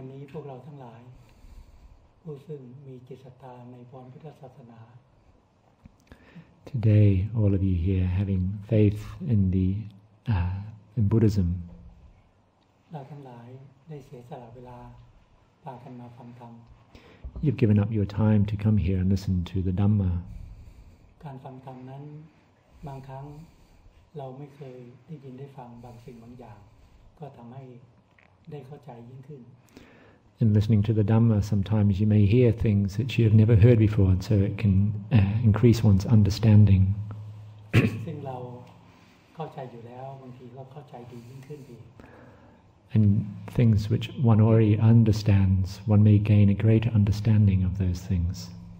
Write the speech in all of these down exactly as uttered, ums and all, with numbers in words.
วันนี้พวกเราทั้งหลายผู้ซึ่งมีจิตศรัทธาในพรพุทธศาสนา Today, all of you here having faith in the uh, in Buddhism, เราทั้งหลายได้เสียสละเวลาพากันมาฟังธรรม you've given up your time to come here and listen to the Dhamma. การฟังธรรมนั้นบางครั้งเราไม่เคยได้ยินได้ฟังบางสิ่งบางอย่างก็ทำให้ได้เข้าใจยิ่งขึ้น In listening to the Dhamma, sometimes you may hear things that you have never heard before, and so it can uh, increase one's understanding. ซึ่งเราเข้าใจอยู่แล้วบางทีก็เข้าใจดียิ่งขึ้นอีก And things which one already understands, one may gain a greater understanding of those things.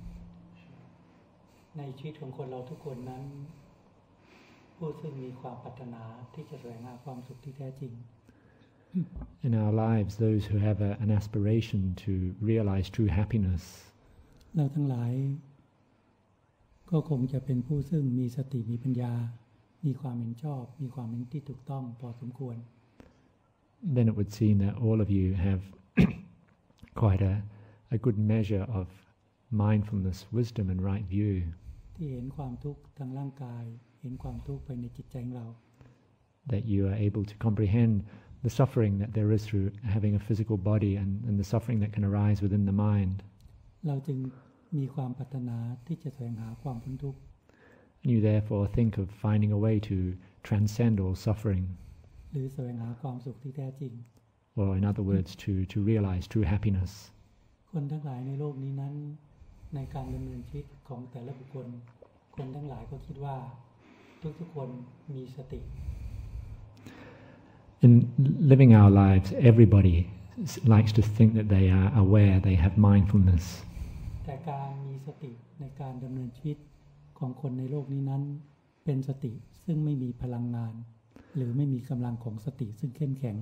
ในชีวิตของคนเราทุกคนนั้นผู้ซึ่งมีความปรารถนาที่จะแสวงหาความสุขที่แท้จริง In our lives, those who have a, an aspiration to realize true happiness, เราทั้งหลายก็คงจะเป็นผู้ซึ่งมีสติมีปัญญามีความเห็นชอบมีความเห็นที่ถูกต้องพอสมควร then it would seem that all of you have quite a, a good measure of mindfulness, wisdom and right view. ที่เห็นความทุกข์ทางร่างกายเห็นความทุกข์ภายในจิตใจของเรา That you are able to comprehend the suffering that there is through having a physical body and, and the suffering that can arise within the mind. เราจึงมีความปรารถนาที่จะแสวงหาความพ้นทุกข์ And you therefore think of finding a way to transcend all suffering. หรือแสวงหาความสุขที่แท้จริง Or in other words, to, to realize true happiness. คนทั้งหลายในโลกนี้นั้นในการดำเนินชีวิตของแต่ละบุคคลคนทั้งหลายก็คิดว่าทุกๆคนมีสติ In living our lives, everybody likes to think that they are aware, they have mindfulness. แต่การมีสติในการดำเนินชีวิตของคนในโลกนี้นั้นเป็นสติซึ่งไม่มีพลังงานหรือไม่มีกำลังของสติซึ่งเข้มแข็ง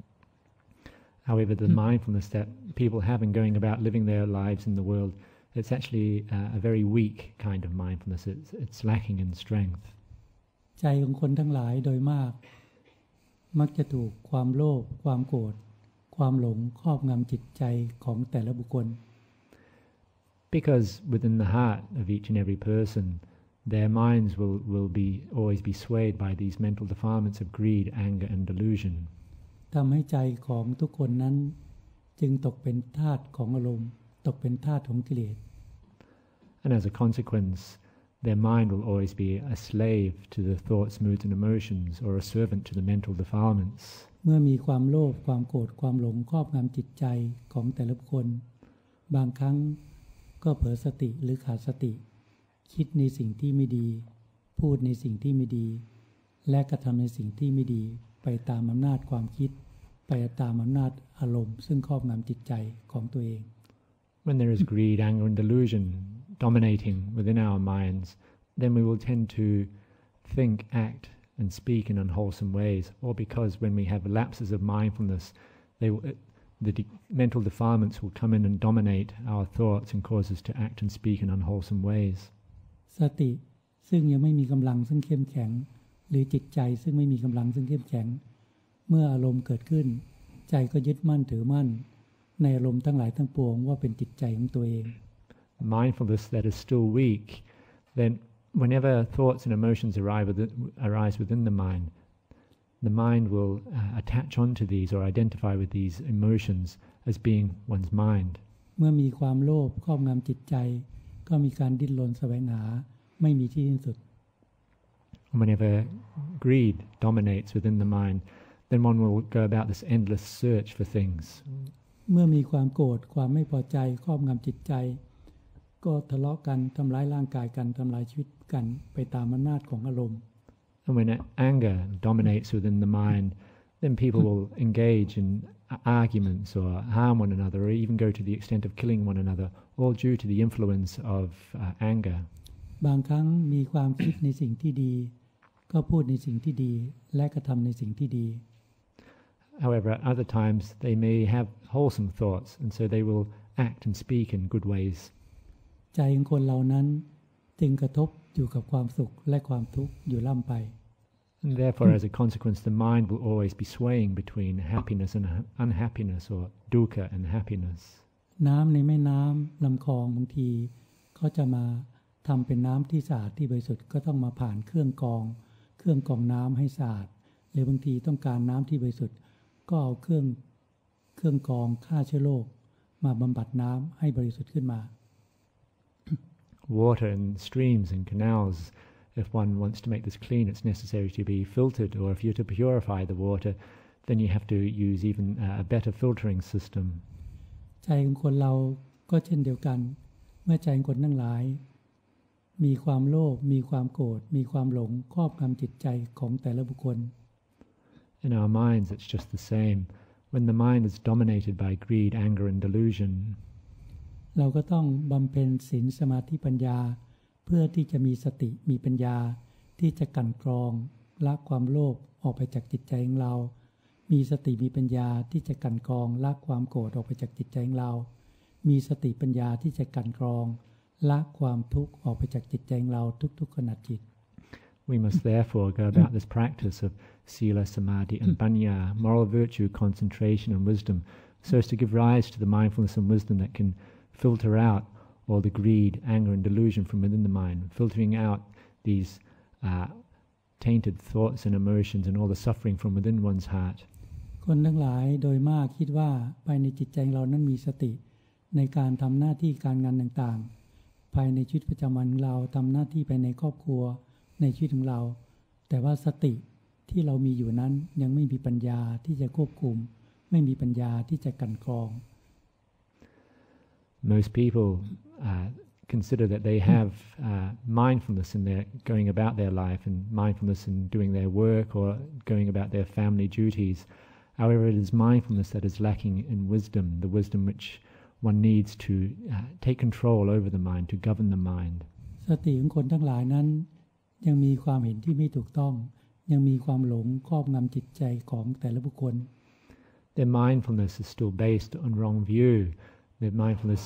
However, the mindfulness that people have in going about living their lives in the world, it's actually uh, a very weak kind of mindfulness. It's, it's lacking in strength. ใจของคนทั้งหลายโดยมากมักจะถูกความโลภความโกรธความหลงครอบงำจิตใจของแต่ละบุคคล Because within the heart of each and every person, their minds will, will be always be swayed by these mental defilements of greed, anger and delusion. ทำให้ใจของทุกคนนั้นจึงตกเป็นทาสของอารมณ์ตกเป็นทาสของกิเลส And as a consequence, their mind will always be a slave to the thoughts, moods and emotions, or a servant to the mental defilements. เมื่อมีความโลภความโกรธความหลงครอบงำจิตใจของแต่ละบุคคลบางครั้งก็เผลอสติหรือขาดสติคิดในสิ่งที่ไม่ดีพูดในสิ่งที่ไม่ดีและกระทำในสิ่งที่ไม่ดีไปตามอำนาจความคิดไปตามอำนาจอารมณ์ซึ่งครอบงำจิตใจของตัวเอง When there is greed, anger and delusion dominating within our minds, then we will tend to think, act and speak in unwholesome ways, or because when we have lapses of mindfulness, they will, the de- mental defilements will come in and dominate our thoughts and cause us to act and speak in unwholesome ways. สติซึ่งยังไม่มีกำลังซึ่งเข้มแข็งหรือจิตใจซึ่งไม่มีกำลังซึ่งเข้มแข็งเมื่ออารมณ์เกิดขึ้นใจก็ยึดมั่นถือมั่นในอารมณ์ทั้งหลายทั้งปวงว่าเป็นจิตใจของตัวเอง Mindfulness that is still weak, then whenever thoughts and emotions arise within, arise within the mind, the mind will uh, attach onto these or identify with these emotions as being one's mind. เมื่อมีความโลภครอบงำจิตใจก็มีการดิ้นรนแสวงหาไม่มีที่สิ้นสุด Whenever greed dominates within the mind, then one will go about this endless search for things. เมื่อมีความโกรธความไม่พอใจครอบงำจิตใจก็ทะเลาะกันทำร้ายร่างกายกันทำลายชีวิตกันไปตามอำนาจของอารมณ์ And when anger dominates within the mind, then people will engage in arguments or harm one another or even go to the extent of killing one another, all due to the influence of uh, anger. บางครั้งมีความคิดในสิ่งที่ดีก็พูดในสิ่งที่ดีและกระทำในสิ่งที่ดี However, at other times they may have wholesome thoughts and so they will act and speak in good ways. ใจของคนเหล่านั้นจึงกระทบอยู่กับความสุขและความทุกข์อยู่ล่ำไป And therefore, as a consequence, the mind will always be swaying between happiness and unhappiness, or dukkha and happiness. น้ำในแม่น้ำลำคลองบางทีก็จะมาทำเป็นน้ำที่สะอาดที่บริสุทธิ์ก็ต้องมาผ่านเครื่องกรองเครื่องกรองน้ำให้สะอาดหรือบางทีต้องการน้ำที่บริสุทธิ์ก็เอาเครื่องเครื่องกรองฆ่าเชื้อโรคมาบำบัดน้ำให้บริสุทธิ์ขึ้นมา Water in streams and canals, if one wants to make this clean, it's necessary to be filtered, or if you're to purify the water, then you have to use even a better filtering system. ใจของคนเราก็เช่นเดียวกันเมื่อใจของคนทั้งหลายมีความโลภมีความโกรธมีความหลงครอบงำจิตใจของแต่ละบุคคล In our minds, it's just the same. When the mind is dominated by greed, anger, and delusion, เราก็ต้องบำเพ็ญศีลสมาธิปัญญาเพื่อที่จะมีสติมีปัญญาที่จะกลั่นกรองละความโลภออกไปจากจิตใจของเรามีสติมีปัญญาที่จะกลั่นกรองละความโกรธออกไปจากจิตใจของเรามีสติปัญญาที่จะกลั่นกรองละความทุกข์ออกไปจากจิตใจของเราทุกๆขณะจิต We must therefore go about this practice of sila, samadhi, and panya, moral virtue, concentration, and wisdom, so as to give rise to the mindfulness and wisdom that can filter out all the greed, anger, and delusion from within the mind, filtering out these uh, tainted thoughts and emotions and all the suffering from within one's heart. คนทั้งหลายโดยมากคิดว่าภายในจิตใจเรานั้นมีสติในการทำหน้าที่การงานต่างๆภายในชีวิตประจำวันของเราทำหน้าที่ภายในครอบครัวในชีวิตของเราแต่ว่าสติที่เรามีอยู่นั้นยังไม่มีปัญญาที่จะควบคุมไม่มีปัญญาที่จะกลั่นกรอง Most people uh, consider that they have uh, mindfulness in their going about their life and mindfulness in doing their work or going about their family duties. However, it is mindfulness that is lacking in wisdom, the wisdom which one needs to uh, take control over the mind, to govern the mind. สติของคนทั้งหลายนั้นยังมีความเห็นที่ไม่ถูกต้องยังมีความหลงครอบงำจิตใจของแต่ละบุคคล Their mindfulness is still based on wrong view. Their mindfulness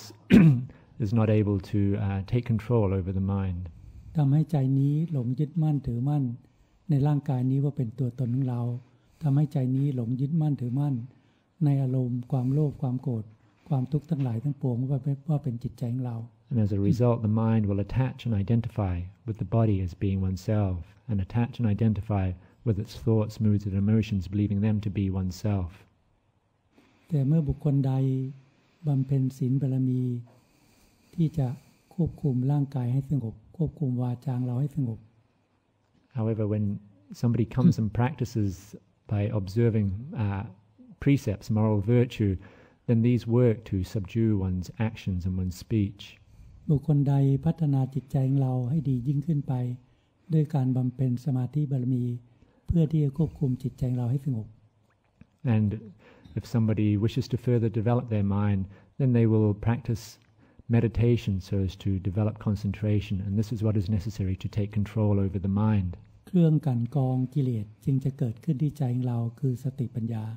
is not able to uh, take control over the mind. ทำให้ใจนี้หลงยึดมั่นถือมั่นในร่างกายนี้ว่าเป็นตัวตนของเราทำให้ใจนี้หลงยึดมั่นถือมั่นในอารมณ์ความโลภความโกรธความทุกข์ทั้งหลายทั้งปวงว่าว่าเป็นจิตใจของเรา And as a result, the mind will attach and identify with the body as being oneself, and attach and identify with its thoughts, moods, and emotions, believing them to be oneself. แต่เมื่อบุคคลใดบำเพ็ญศีลบารมีที่จะควบคุมร่างกายให้สงบควบคุมวาจาเราให้สงบ However, when somebody comes and practices by observing uh, precepts, moral virtue, then these work to subdue one's actions and one's speech. บุคคลใดพัฒนาจิตใจของเราให้ดียิ่งขึ้นไปด้วยการบำเพ็ญสมาธิบารมีเพื่อที่จะควบคุมจิตใจของเราให้สงบ And if somebody wishes to further develop their mind, then they will practice meditation so as to develop concentration, and this is what is necessary to take control over the mind. เครื่องกลั่นกรองกิเลสจึงจะเกิดขึ้นที่ใจของเราคือสติปัญญา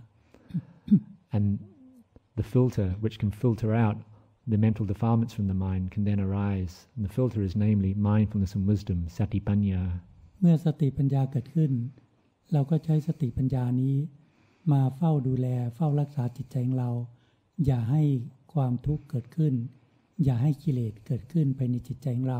And the filter which can filter out the mental defilements from the mind can then arise, and the filter is namely mindfulness and wisdom, satipanya. เมื่อสติปัญญาเกิดขึ้นเราก็ใช้สติปัญญานี้มาเฝ้าดูแลเฝ้ารักษาจิตใจของเราอย่าให้ความทุกข์เกิดขึ้นอย่าให้กิเลสเกิดขึ้นไปในจิตใจของเรา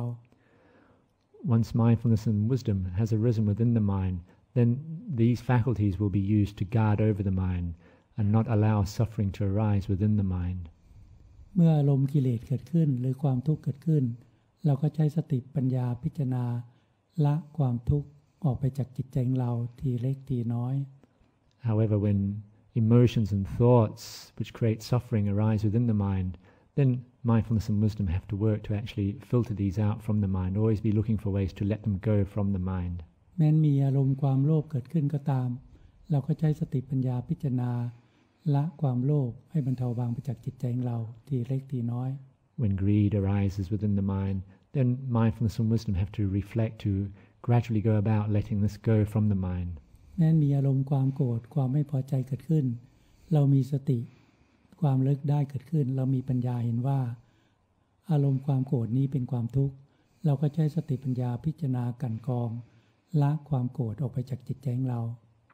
Once mindfulness and wisdom has arisen within the mind, then these faculties will be used to guard over the mind and not allow suffering to arise within the mind. เมื่ออารมณ์กิเลสเกิดขึ้นหรือความทุกข์เกิดขึ้นเราก็ใช้สติปัญญาพิจารณาละความทุกข์ออกไปจากจิตใจของเราทีเล็กทีน้อย However, when emotions and thoughts which create suffering arise within the mind, then mindfulness and wisdom have to work to actually filter these out from the mind, always be looking for ways to let them go from the mind. แม้มีอารมณ์ความโลภเกิดขึ้นก็ตามเราก็ใช้สติปัญญาพิจารณาละความโลภให้บรรเทาบางไปจากจิตใจของเราทีเล็กทีน้อย When greed arises within the mind, then mindfulness and wisdom have to reflect to gradually go about letting this go from the mind. แม้มีอารมณ์ความโกรธความไม่พอใจเกิดขึ้นเรามีสติความเลิกได้เกิดขึ้นเรามีปัญญาเห็นว่าอารมณ์ความโกรธนี้เป็นความทุกข์เราก็ใช้สติปัญญาพิจารณากลั่นกรองละความโกรธออกไปจากจิตใจของเรา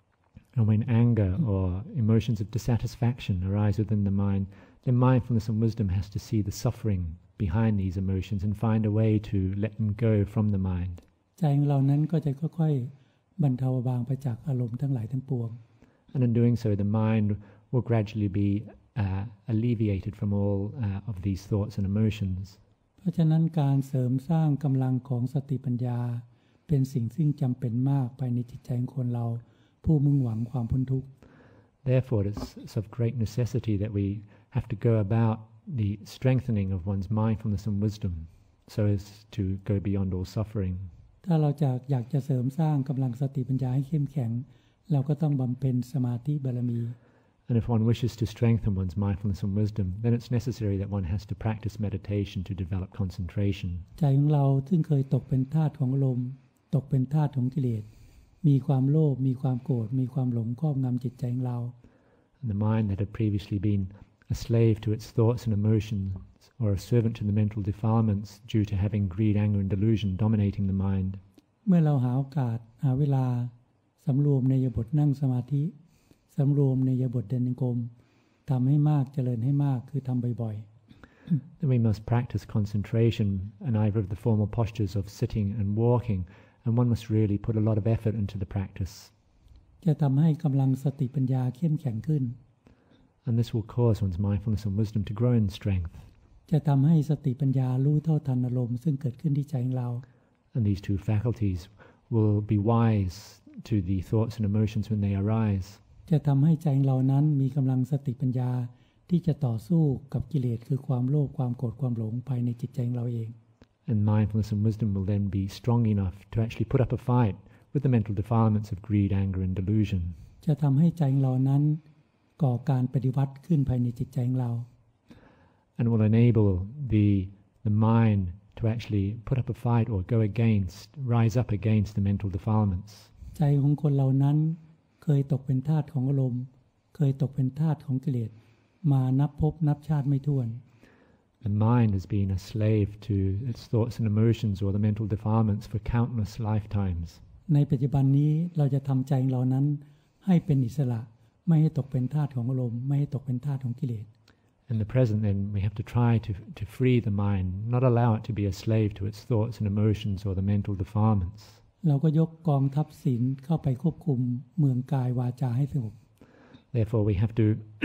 And when anger or emotions of dissatisfaction arise within the mind, then mindfulness and wisdom has to see the suffering behind these emotions and find a way to let them go from the mind. ใจของเรานั้นก็จะค่อยๆบรรเทาเบาไปจากอารมณ์ทั้งหลายทั้งปวง And in doing so, the mind will gradually be uh, alleviated from all uh, of these thoughts and emotions. เพราะฉะนั้นการเสริมสร้างกำลังของสติปัญญาเป็นสิ่งซึ่งจำเป็นมากภายในจิตใจของคนเราผู้มุ่งหวังความพ้นทุกข์ Therefore, it's of great necessity that we have to go about the strengthening of one's mindfulness and wisdom so as to go beyond all suffering. ถ้าเราจะอยากจะเสริมสร้างกำลังสติปัญญาให้เข้มแข็งเราก็ต้องบำเพ็ญสมาธิบารมี And if one wishes to strengthen one's mindfulness and wisdom, then it's necessary that one has to practice meditation to develop concentration. ใจของเราซึ่งเคยตกเป็นทาสของอารมณ์ตกเป็นทาสของกิเลสมีความโลภมีความโกรธมีความหลงครอบงำจิตใจของเรา And the mind that had previously been a slave to its thoughts and emotions or a servant to the mental defilements due to having greed, anger and delusion dominating the mind. เมื่อเราหาโอกาสหาเวลาสำรวมในอิริยาบถนั่งสมาธิสำรวมในอิริยาบถเดินจงกรมทำให้มากเจริญให้มากคือทำบ่อยๆ Then we must practice concentration in either of the formal postures of sitting and walking, and one must really put a lot of effort into the practice. จะทำให้กำลังสติปัญญาเข้มแข็งขึ้น And this will cause one's mindfulness and wisdom to grow in strength. จะทำให้สติปัญญารู้เท่าทันอารมณ์ซึ่งเกิดขึ้นที่ใจของเรา And these two faculties will be wise to the thoughts and emotions when they arise. จะทำให้ใจของเรานั้นมีกำลังสติปัญญาที่จะต่อสู้กับกิเลสคือความโลภความโกรธความหลงภายในจิตใจของเราเอง And mindfulness and wisdom will then be strong enough to actually put up a fight with the mental defilements of greed, anger and delusion. จะทำให้ใจของเรานั้นก่อการปฏิวัติขึ้นภายในจิตใจของเรา And will enable the the mind to actually put up a fight or go against, rise up against the mental defilements. ใจของคนเรานั้นเคยตกเป็นทาสของอารมณ์เคยตกเป็นทาสของกิเลสมานับภพนับชาติไม่ถ้วน The mind has been a slave to its thoughts and emotions or the mental defilements for countless lifetimes. ในปัจจุบันนี้เราจะทำใจของเรานั้นให้เป็นอิสระไม่ให้ตกเป็นทาสของอารมณ์ไม่ให้ตกเป็นทาสของกิเลส In the present, then, we have to try to to free the mind, not allow it to be a slave to its thoughts and emotions or the mental defilements. เราก็ยกกองทัพศีลเข้าไปควบคุมเมืองกายวาจาให้สงบ Therefore, we have to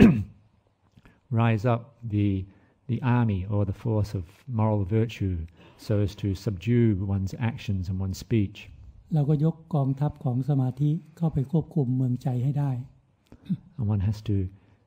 rise up the the army or the force of moral virtue so as to subdue one's actions and one's speech. เราก็ยกกองทัพของสมาธิเข้าไปควบคุมเมืองใจให้ได้ And one has to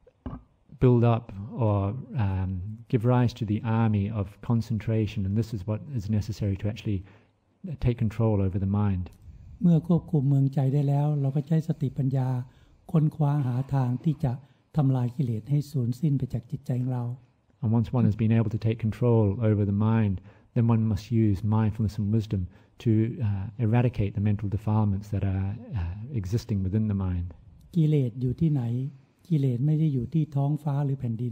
build up or um, give rise to the army of concentration, and this is what is necessary to actually take control over the mind. เมื่อควบคุมเมืองใจได้แล้วเราก็ใช้สติปัญญาค้นคว้าหาทางที่จะทำลายกิเลสให้สูญสิ้นไปจากจิตใจของเรา And once one has been able to take control over the mind, then one must use mindfulness and wisdom to uh, eradicate the mental defilements that are uh, existing within the mind. กิเลสอยู่ที่ไหนกิเลสไม่ได้อยู่ที่ท้องฟ้าหรือแผ่นดิน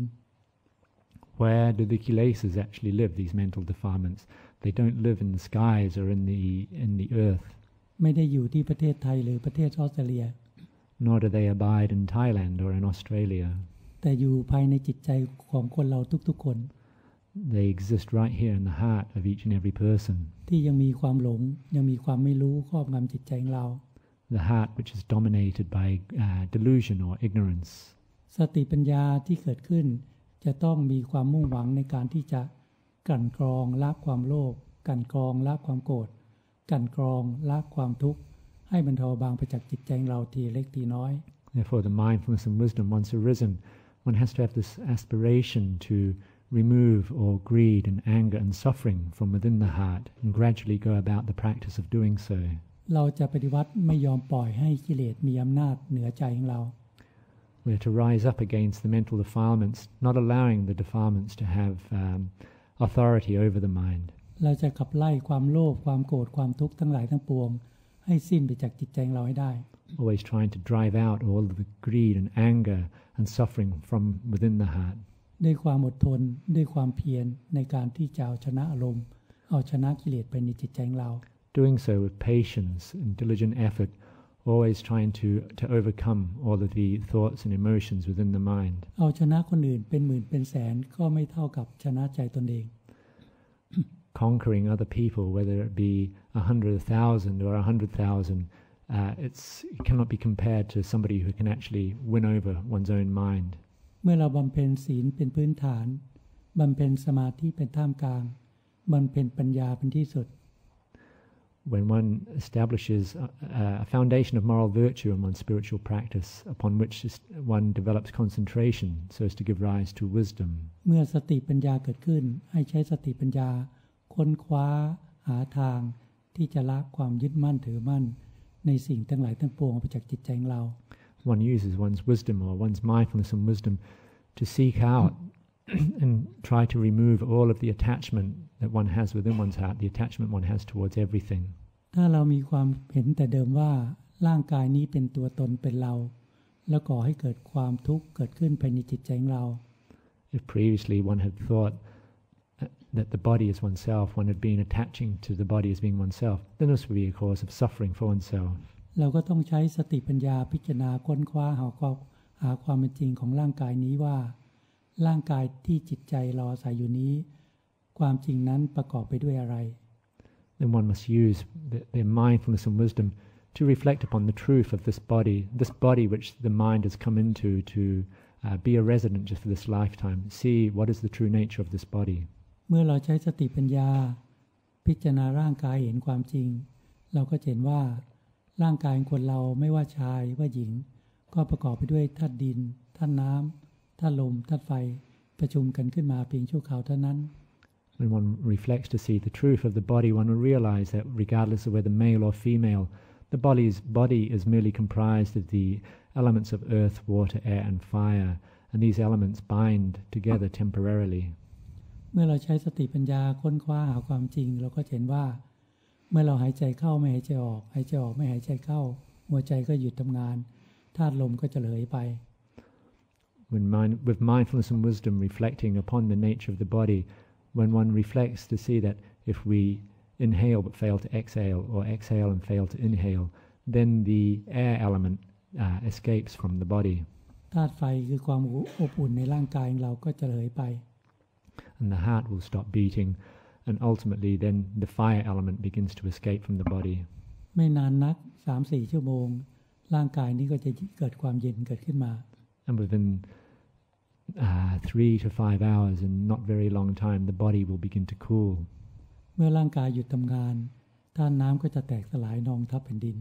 Where do the kilesas actually live, these mental defilements? They don't live in the skies or in the in the earth. ไม่ได้อยู่ที่ประเทศไทยหรือประเทศออสเตรเลีย Nor do they abide in Thailand or in Australia. แต่อยู่ภายในจิตใจของคนเราทุกๆคน They exist right here in the heart of each and every person. ที่ยังมีความหลงยังมีความไม่รู้ครอบงำจิตใจของเรา The heart which is dominated by uh, delusion or ignorance. สติปัญญาที่เกิดขึ้นจะต้องมีความมุ่งหวังในการที่จะกลั่นกรองละความโลภกลั่นกรองละความโกรธกลั่นกรองละความทุกข์ให้บรรเทาเบาไปจากจิตใจของเราทีเล็กทีน้อย Therefore, the mindfulness and wisdom once arisen, one has to have this aspiration to remove all greed and anger and suffering from within the heart and gradually go about the practice of doing so. เราจะปฏิวัติไม่ยอมปล่อยให้กิเลสมีอำนาจเหนือใจของเรา We are to rise up against the mental defilements, not allowing the defilements to have um, authority over the mind. เราจะขับไล่ความโลภความโกรธความทุกข์ทั้งหลายทั้งปวงให้สิ้นไปจากจิตใจของเราให้ได้ Always trying to drive out all of the greed and anger and suffering from within the heart. ด้วยความอดทนด้วยความเพียรในการที่จะเอาชนะอารมณ์เอาชนะกิเลสไปในจิตใจของเรา doing so with patience and diligent effort, always trying to, to overcome all of the thoughts and emotions within the mind. เอาชนะคนอื่นเป็นหมื่นเป็นแสนก็ไม่เท่ากับชนะใจตนเอง Conquering other people, whether it be a hundred thousand or a hundred thousand, uh, it's it cannot be compared to somebody who can actually win over one's own mind. เมื่อเราบำเพ็ญศีลเป็นพื้นฐานบำเพ็ญสมาธิเป็นท่ามกลางบำเพ็ญปัญญาเป็นที่สุด When one establishes a, a foundation of moral virtue in one's spiritual practice, upon which one develops concentration so as to give rise to wisdom. เมื่อสติปัญญาเกิดขึ้นให้ใช้สติปัญญาค้นคว้าหาทางที่จะละความยึดมั่นถือมั่นในสิ่งทั้งหลายทั้งปวงออกไปจากจิตใจของเรา One uses one's wisdom or one's mindfulness and wisdom to seek out and try to remove all of the attachment that one has within one's heart, the attachment one has towards everything. ถ้าเรามีความเห็นแต่เดิมว่าร่างกายนี้เป็นตัวตนเป็นเราแล้วก่อให้เกิดความทุกข์เกิดขึ้นภายในจิตใจของเรา If previously one had thought that the body is oneself, one had been attaching to the body as being oneself, then this would be a cause of suffering for oneself. เราก็ต้องใช้สติปัญญาพิจารณาค้นคว้าหาความหาความเป็นจริงของร่างกายนี้ว่าร่างกายที่จิตใจเราอาศัยอยู่นี้ความจริงนั้นประกอบไปด้วยอะไร Then one must use their mindfulness and wisdom to reflect upon the truth of this body, this body which the mind has come into to uh, be a resident just for this lifetime. See what is the true nature of this body. เมื่อเราใช้สติปัญญาพิจารณาร่างกายเห็นความจริงเราก็เห็นว่าร่างกายของคนเราไม่ว่าชายว่าหญิงก็ประกอบไปด้วยธาตุดินธาตุน้ำธาตุลมธาตุไฟประชุมกันขึ้นมาเพียงชั่วคราวเท่านั้น When one reflects to see the truth of the body, one will realize that regardless of whether male or female, the body's body is merely comprised of the elements of earth, water, air, and fire, and these elements bind together temporarily. เมื่อเราใช้สติปัญญาค้นคว้าหาความจริงเราก็เห็นว่าเมื่อเราหายใจเข้าไม่หายใจออกหายใจออกไม่หายใจเข้าหัวใจก็หยุดทำงานธาตุลมก็จะเหลยไป When mind, with mindfulness and wisdom reflecting upon the nature of the body, when one reflects to see that if we inhale but fail to exhale or exhale and fail to inhale, then the air element uh, escapes from the body. ธาตุไฟคือความอบอุ่นในร่างกายของเราก็จะเหลยไป And the heart will stop beating, and ultimately then the fire element begins to escape from the body. ไม่นานนัก สามสี่ ชั่วโมงร่างกายนี้ก็จะเกิดความเย็นเกิดขึ้นมา And within uh, three to five hours, and not very long time, the body will begin to cool. เมื่อร่างกายหยุดทำงานธาตุน้ำก็จะแตกสลายนองทับแผ่นดิน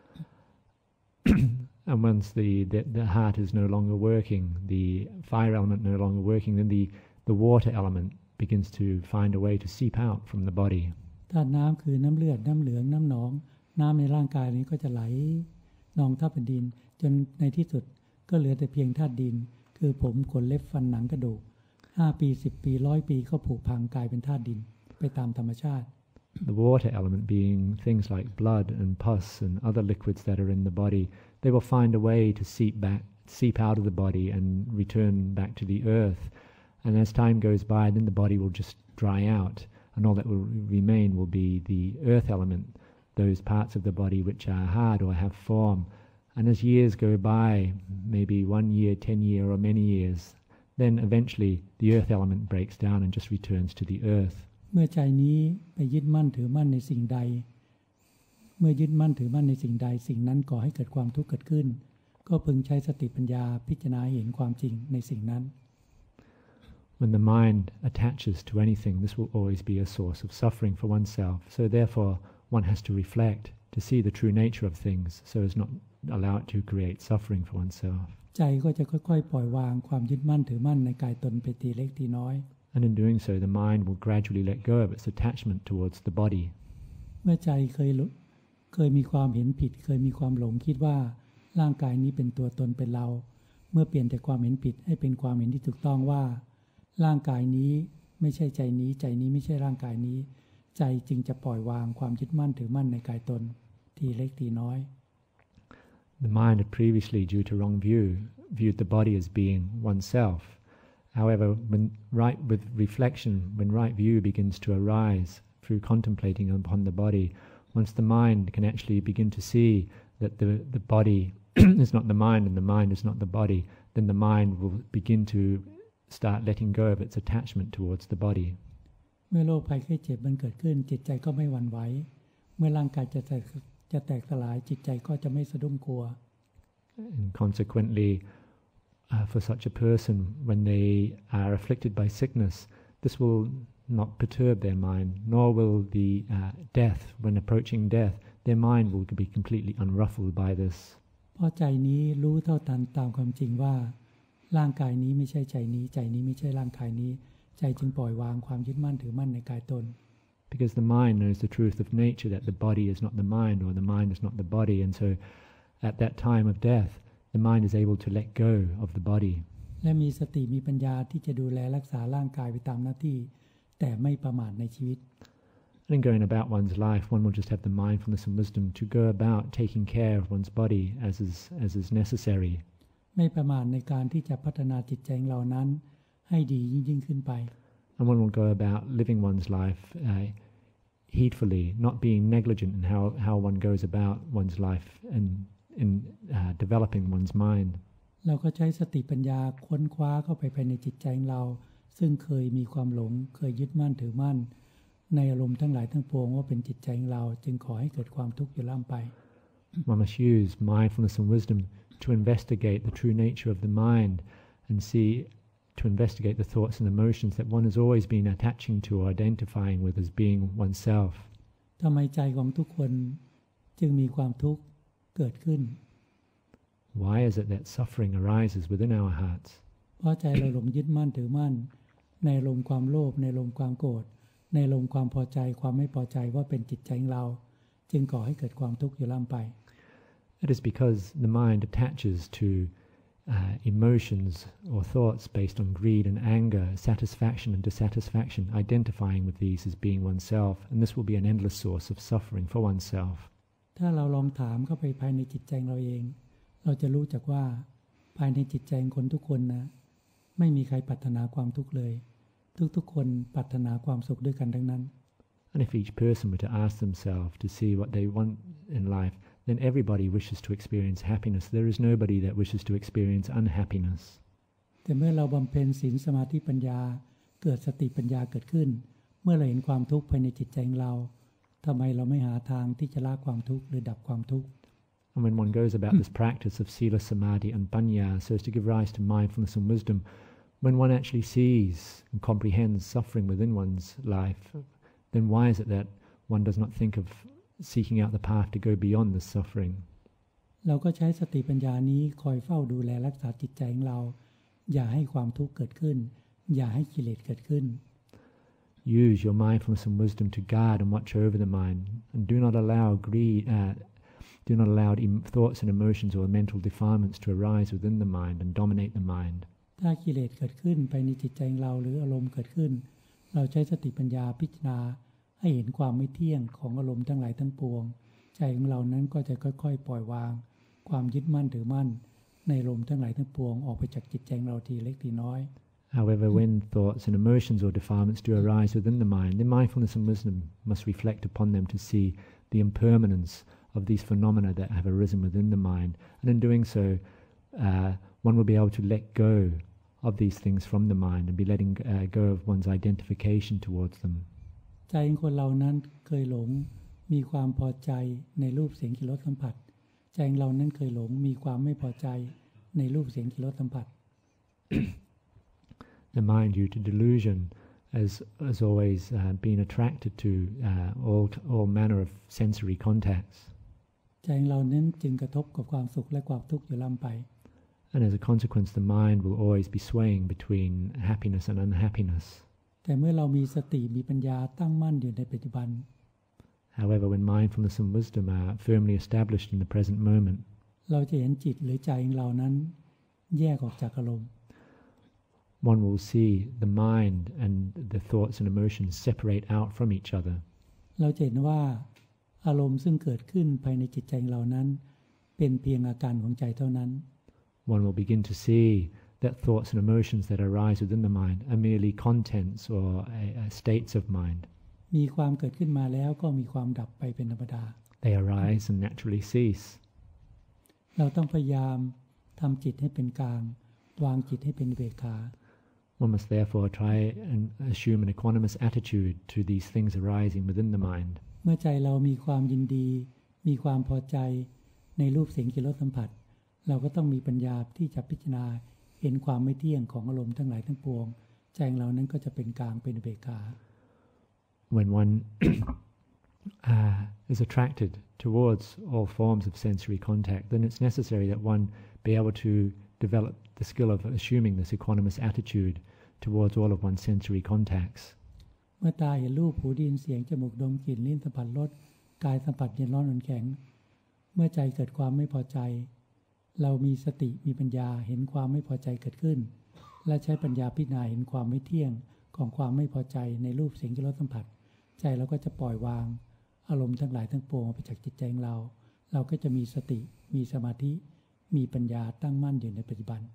And once the, the the heart is no longer working, the fire element no longer working, then the the water element begins to find a way to seep out from the body. ธาตุน้ำคือน้ำเลือดน้ำเหลืองน้ำหนองน้ำในร่างกายนี้ก็จะไหลนองทับแผ่นดินจนในที่สุดก็เหลือแต่เพียงธาตุดินคือผมขนเล็บฟันหนังกระดูกห้าปีสิบปีร้อยปีก็ผุพังกลายเป็นธาตุดินไปตามธรรมชาติ The water element being things like blood and pus and other liquids that are in the body, they will find a way to seep back, seep out of the body and return back to the earth. And as time goes by, then the body will just dry out, and all that will remain will be the earth element, those parts of the body which are hard or have form. And as years go by, maybe one year, ten year, or many years, then eventually the earth element breaks down and just returns to the earth. เมื่อใจนี้ไปยึดมั่นถือมั่นในสิ่งใดเมื่อยึดมั่นถือมั่นในสิ่งใดสิ่งนั้นก่อให้เกิดความทุกข์เกิดขึ้นก็พึงใช้สติปัญญาพิจารณาเห็นความจริงในสิ่งนั้น When the mind attaches to anything, this will always be a source of suffering for oneself. So therefore, one has to reflect to see the true nature of things so as not allow it to create suffering for oneself. ใจก็จะค่อยๆปล่อยวางความยึดมั่นถือมั่นในกายตนไปทีเล็กทีน้อย And in doing so, the mind will gradually let go of its attachment towards the body. เมื่อใจเคยเคยมีความเห็นผิดเคยมีความหลงคิดว่าร่างกายนี้เป็นตัวตนเป็นเราเมื่อเปลี่ยนจากความเห็นผิดให้เป็นความเห็นที่ถูกต้องว่าร่างกายนี้ไม่ใช่ใจนี้ใจนี้ไม่ใช่ร่างกายนี้ใจจึงจะปล่อยวางความยึดมั่นถือมั่นในกายตนทีเล็กทีน้อย The mind had previously, due to wrong view, viewed the body as being oneself. However, when right with reflection, when right view begins to arise through contemplating upon the body, Once the mind can actually begin to see that the, the body is not the mind and the mind is not the body, then the mind will begin to start letting go of its attachment towards the body. เมื่อโรคภัยไข้เจ็บมันเกิดขึ้นจิตใจก็ไม่หวั่นไหวเมื่อร่างกายจะแตกจะแตกสลายจิตใจก็จะไม่สะดุ้งกลัว And consequently, uh, for such a person, when they are afflicted by sickness, this will not perturb their mind, nor will the uh, death, when approaching death, their mind will be completely unruffled by this. เพราะใจนี้รู้เท่าทันตามความจริงว่าร่างกายนี้ไม่ใช่ใจนี้ใจนี้ไม่ใช่ร่างกายนี้ใจจึงปล่อยวางความยึดมั่นถือมั่นในกายตน Because the mind knows the truth of nature, that the body is not the mind, or the mind is not the body, and so at that time of death, the mind is able to let go of the body. และมีสติมีปัญญาที่จะดูแลรักษาร่างกายไปตามหน้าที่แต่ไม่ประมาทในชีวิต And in going about one's life, one will just have the mindfulness and wisdom to go about taking care of one's body as is as is necessary. ไม่ประมาทในการที่จะพัฒนาจิตใจของเรานั้นให้ดียิ่งยิ่งขึ้นไป And one will go about living one's life uh, heedfully, not being negligent in how, how one goes about one's life and in uh, developing one's mind. เราก็ใช้สติปัญญาค้นคว้าเข้าไปภายในจิตใจของเราซึ่งเคยมีความหลงเคยยึดมั่นถือมั่นในอารมณ์ทั้งหลายทั้งปวงว่าเป็นจิตใจของเราจึงขอให้เกิดความทุกข์อยู่ล่ำไป One must use mindfulness and wisdom to investigate the true nature of the mind and see to investigate the thoughts and emotions that one has always been attaching to or identifying with as being oneself. ทำไมใจของทุกคนจึงมีความทุกข์เกิดขึ้น Why is it that suffering arises within our hearts? เพราะใจเราหลงยึดมั่นถือมั่นในอารมณ์ความโลภในอารมณ์ความโกรธในอารมณ์ความพอใจความไม่พอใจว่าเป็นจิตใจของเราจึงก่อให้เกิดความทุกข์อยู่ล่ำไป It is because the mind attaches to uh, emotions or thoughts based on greed and anger, satisfaction and dissatisfaction, identifying with these as being oneself, and this will be an endless source of suffering for oneself. ถ้าเราลองถามเข้าไปภายในจิตใจเราเองเราจะรู้จักว่าภายในจิตใจของคนทุกคนนะไม่มีใครปรารถนาความทุกข์เลยทุกๆคนปรารถนาความสุขด้วยกันทั้งนั้น And if each person were to ask themselves to see what they want in life, then everybody wishes to experience happiness. There is nobody that wishes to experience unhappiness. แต่เมื่อเราบำเพ็ญศีลสมาธิปัญญาเกิดสติปัญญาเกิดขึ้นเมื่อเราเห็นความทุกข์ภายในจิตใจของเราทำไมเราไม่หาทางที่จะละความทุกข์หรือดับความทุกข์ And when one goes about this practice of sila, samadhi and panya so as to give rise to mindfulness and wisdom, when one actually sees and comprehends suffering within one's life, then why is it that one does not think of seeking out the path to go beyond this suffering? เราก็ใช้สติปัญญานี้คอยเฝ้าดูแลรักษาจิตใจของเราอย่าให้ความทุกข์เกิดขึ้นอย่าให้กิเลสเกิดขึ้น Use your mindfulness and wisdom to guard and watch over the mind, and do not allow greed, uh, do not allow em- thoughts and emotions or mental defilements to arise within the mind and dominate the mind. ถ้ากิเลสเกิดขึ้นภายในจิตใจของเราหรืออารมณ์เกิดขึ้นเราใช้สติปัญญาพิจารณาให้เห็นความไม่เที่ยงของอารมณ์ทั้งหลายทั้งปวงใจของเรานั้นก็จะค่อยๆปล่อยวางความยึดมั่นถือมั่นในอารมณ์ทั้งหลายทั้งปวงออกไปจากจิตใจของเราทีเล็กทีน้อย However, when thoughts and emotions or defilements do arise within the mind, then mindfulness and wisdom must reflect upon them to see the impermanence of these phenomena that have arisen within the mind. And in doing so, uh, one will be able to let go of these things from the mind and be letting uh, go of one's identification towards them. ใจของคนเรานั้นเคยหลงมีความพอใจในรูปเสียงกลิ่นรสสัมผัสใจของเรานั้นเคยหลงมีความไม่พอใจในรูปเสียงกลิ่นรสสัมผัส The mind, due to delusion, has has always uh, been attracted to uh, all all manner of sensory contacts. ใจของเรานั้นจึงกระทบกับความสุขและความทุกข์อยู่ล่ำไป And as a consequence, the mind will always be swaying between happiness and unhappiness. แต่เมื่อเรามีสติมีปัญญาตั้งมั่นอยู่ในปัจจุบัน However, when mindfulness and wisdom are firmly established in the present moment, เราจะเห็นจิตหรือใจของเรานั้นแยกออกจากอารมณ์ one will see the mind and the thoughts and emotions separate out from each other. เราจะเห็นว่าอารมณ์ซึ่งเกิดขึ้นภายในจิตใจของเรานั้นเป็นเพียงอาการของใจเท่านั้น One will begin to see that thoughts and emotions that arise within the mind are merely contents or uh, uh, states of mind. มีความเกิดขึ้นมาแล้วก็มีความดับไปเป็นธรรมดา They arise and naturally cease. เราต้องพยายามทำจิตให้เป็นกลางวางจิตให้เป็นอุเบกขา One must therefore try and assume an equanimous attitude to these things arising within the mind. เมื่อใจเรามีความยินดีมีความพอใจในรูปเสียงกลิ่นรสสัมผัสเราก็ต้องมีปัญญาที่จะพิจารณาเห็นความไม่เที่ยงของอารมณ์ทั้งหลายทั้งปวงใจเรานั้นก็จะเป็นกลางเป็นอุเบกขา When one uh, is attracted towards all forms of sensory contact, then it's necessary that one be able to develop the skill of assuming this equanimous attitude towards all of one's sensory contacts. เมื่อตาเห็นรูปหูได้ยินเสียงจมูกดมกลิ่นลิ้นสัมผัสรสกายสัมผัสเย็นร้อนอ่อนแข็งเมื่อใจเกิดความไม่พอใจเรามีสติมีปัญญาเห็นความไม่พอใจเกิดขึ้นและใช้ปัญญาพิจารณาเห็นความไม่เที่ยงของความไม่พอใจในรูปเสียงกลิ่นรสสัมผัสใจเราก็จะปล่อยวางอารมณ์ทั้งหลายทั้งปวงออกไปจากจิตใจของเราเราก็จะมีสติมีสมาธิมีปัญญาตั้งมั่นอยู่ในปัจจุบัน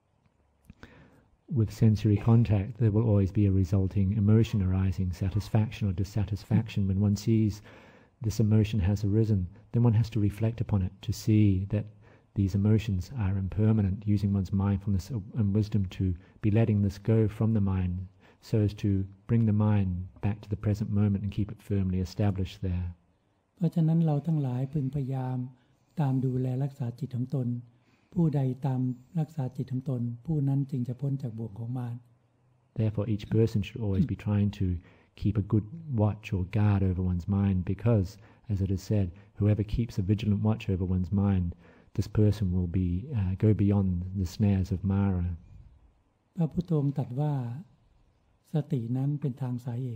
With sensory contact, there will always be a resulting emotion arising, satisfaction or dissatisfaction. When one sees this emotion has arisen, then one has to reflect upon it to see that these emotions are impermanent, using one's mindfulness and wisdom to be letting this go from the mind so as to bring the mind back to the present moment and keep it firmly established there. เพราะฉะนั้นเราทั้งหลายพึงพยายามตามดูแลรักษาจิตของตนผู้ใดตามรักษาจิตของตนผู้นั้นจึงจะพ้นจากบ่วงของมาร Therefore each person should always be trying to keep a good watch or guard over one's mind because, as it is said, whoever keeps a vigilant watch over one's mind, this person will be uh, go beyond the snares of Mara. พระพุทธองค์ตรัสว่าสตินั้นเป็นทางสายเอก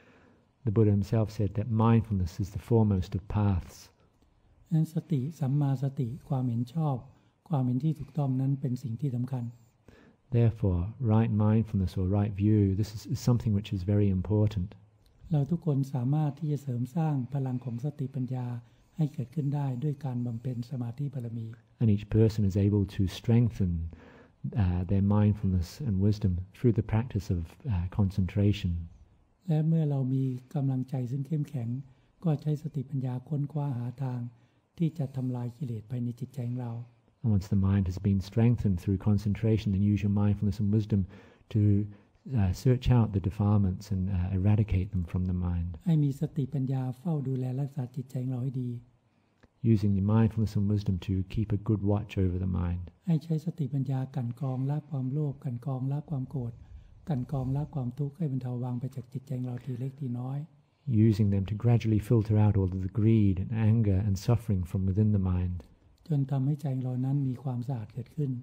The Buddha himself said that mindfulness is the foremost of paths. นั้นสติสัมมาสติความเห็นชอบความเห็นที่ถูกต้องนั้นเป็นสิ่งที่สำคัญ Therefore, right mindfulness or right view, this is, is something which is very important. เราทุกคนสามารถที่จะเสริมสร้างพลังของสติปัญญาให้เกิดขึ้นได้ด้วยการบำเพ็ญสมาธิบารมี And each person is able to strengthen uh, their mindfulness and wisdom through the practice of uh, concentration. และเมื่อเรามีกำลังใจซึ่งเข้มแข็งก็ใช้สติปัญญาค้นคว้าหาทางที่จะทำลายกิเลสภายในจิตใจของเรา And once the mind has been strengthened through concentration, then use your mindfulness and wisdom to uh, search out the defilements and uh, eradicate them from the mind. ให้มีสติปัญญาเฝ้าดูแลรักษาจิตใจของเราให้ดี Using your mindfulness and wisdom to keep a good watch over the mind. ให้ใช้สติปัญญากันกองละความโลภกันกองละความโกรธกันกองละความทุกข์ให้บรรเทาบางไปจากจิตใจของเราทีเล็กทีน้อย Using them to gradually filter out all of the greed and anger and suffering from within the mind. จนทำให้ใจเรานั้นมีความสะอาดเกิดขึ้น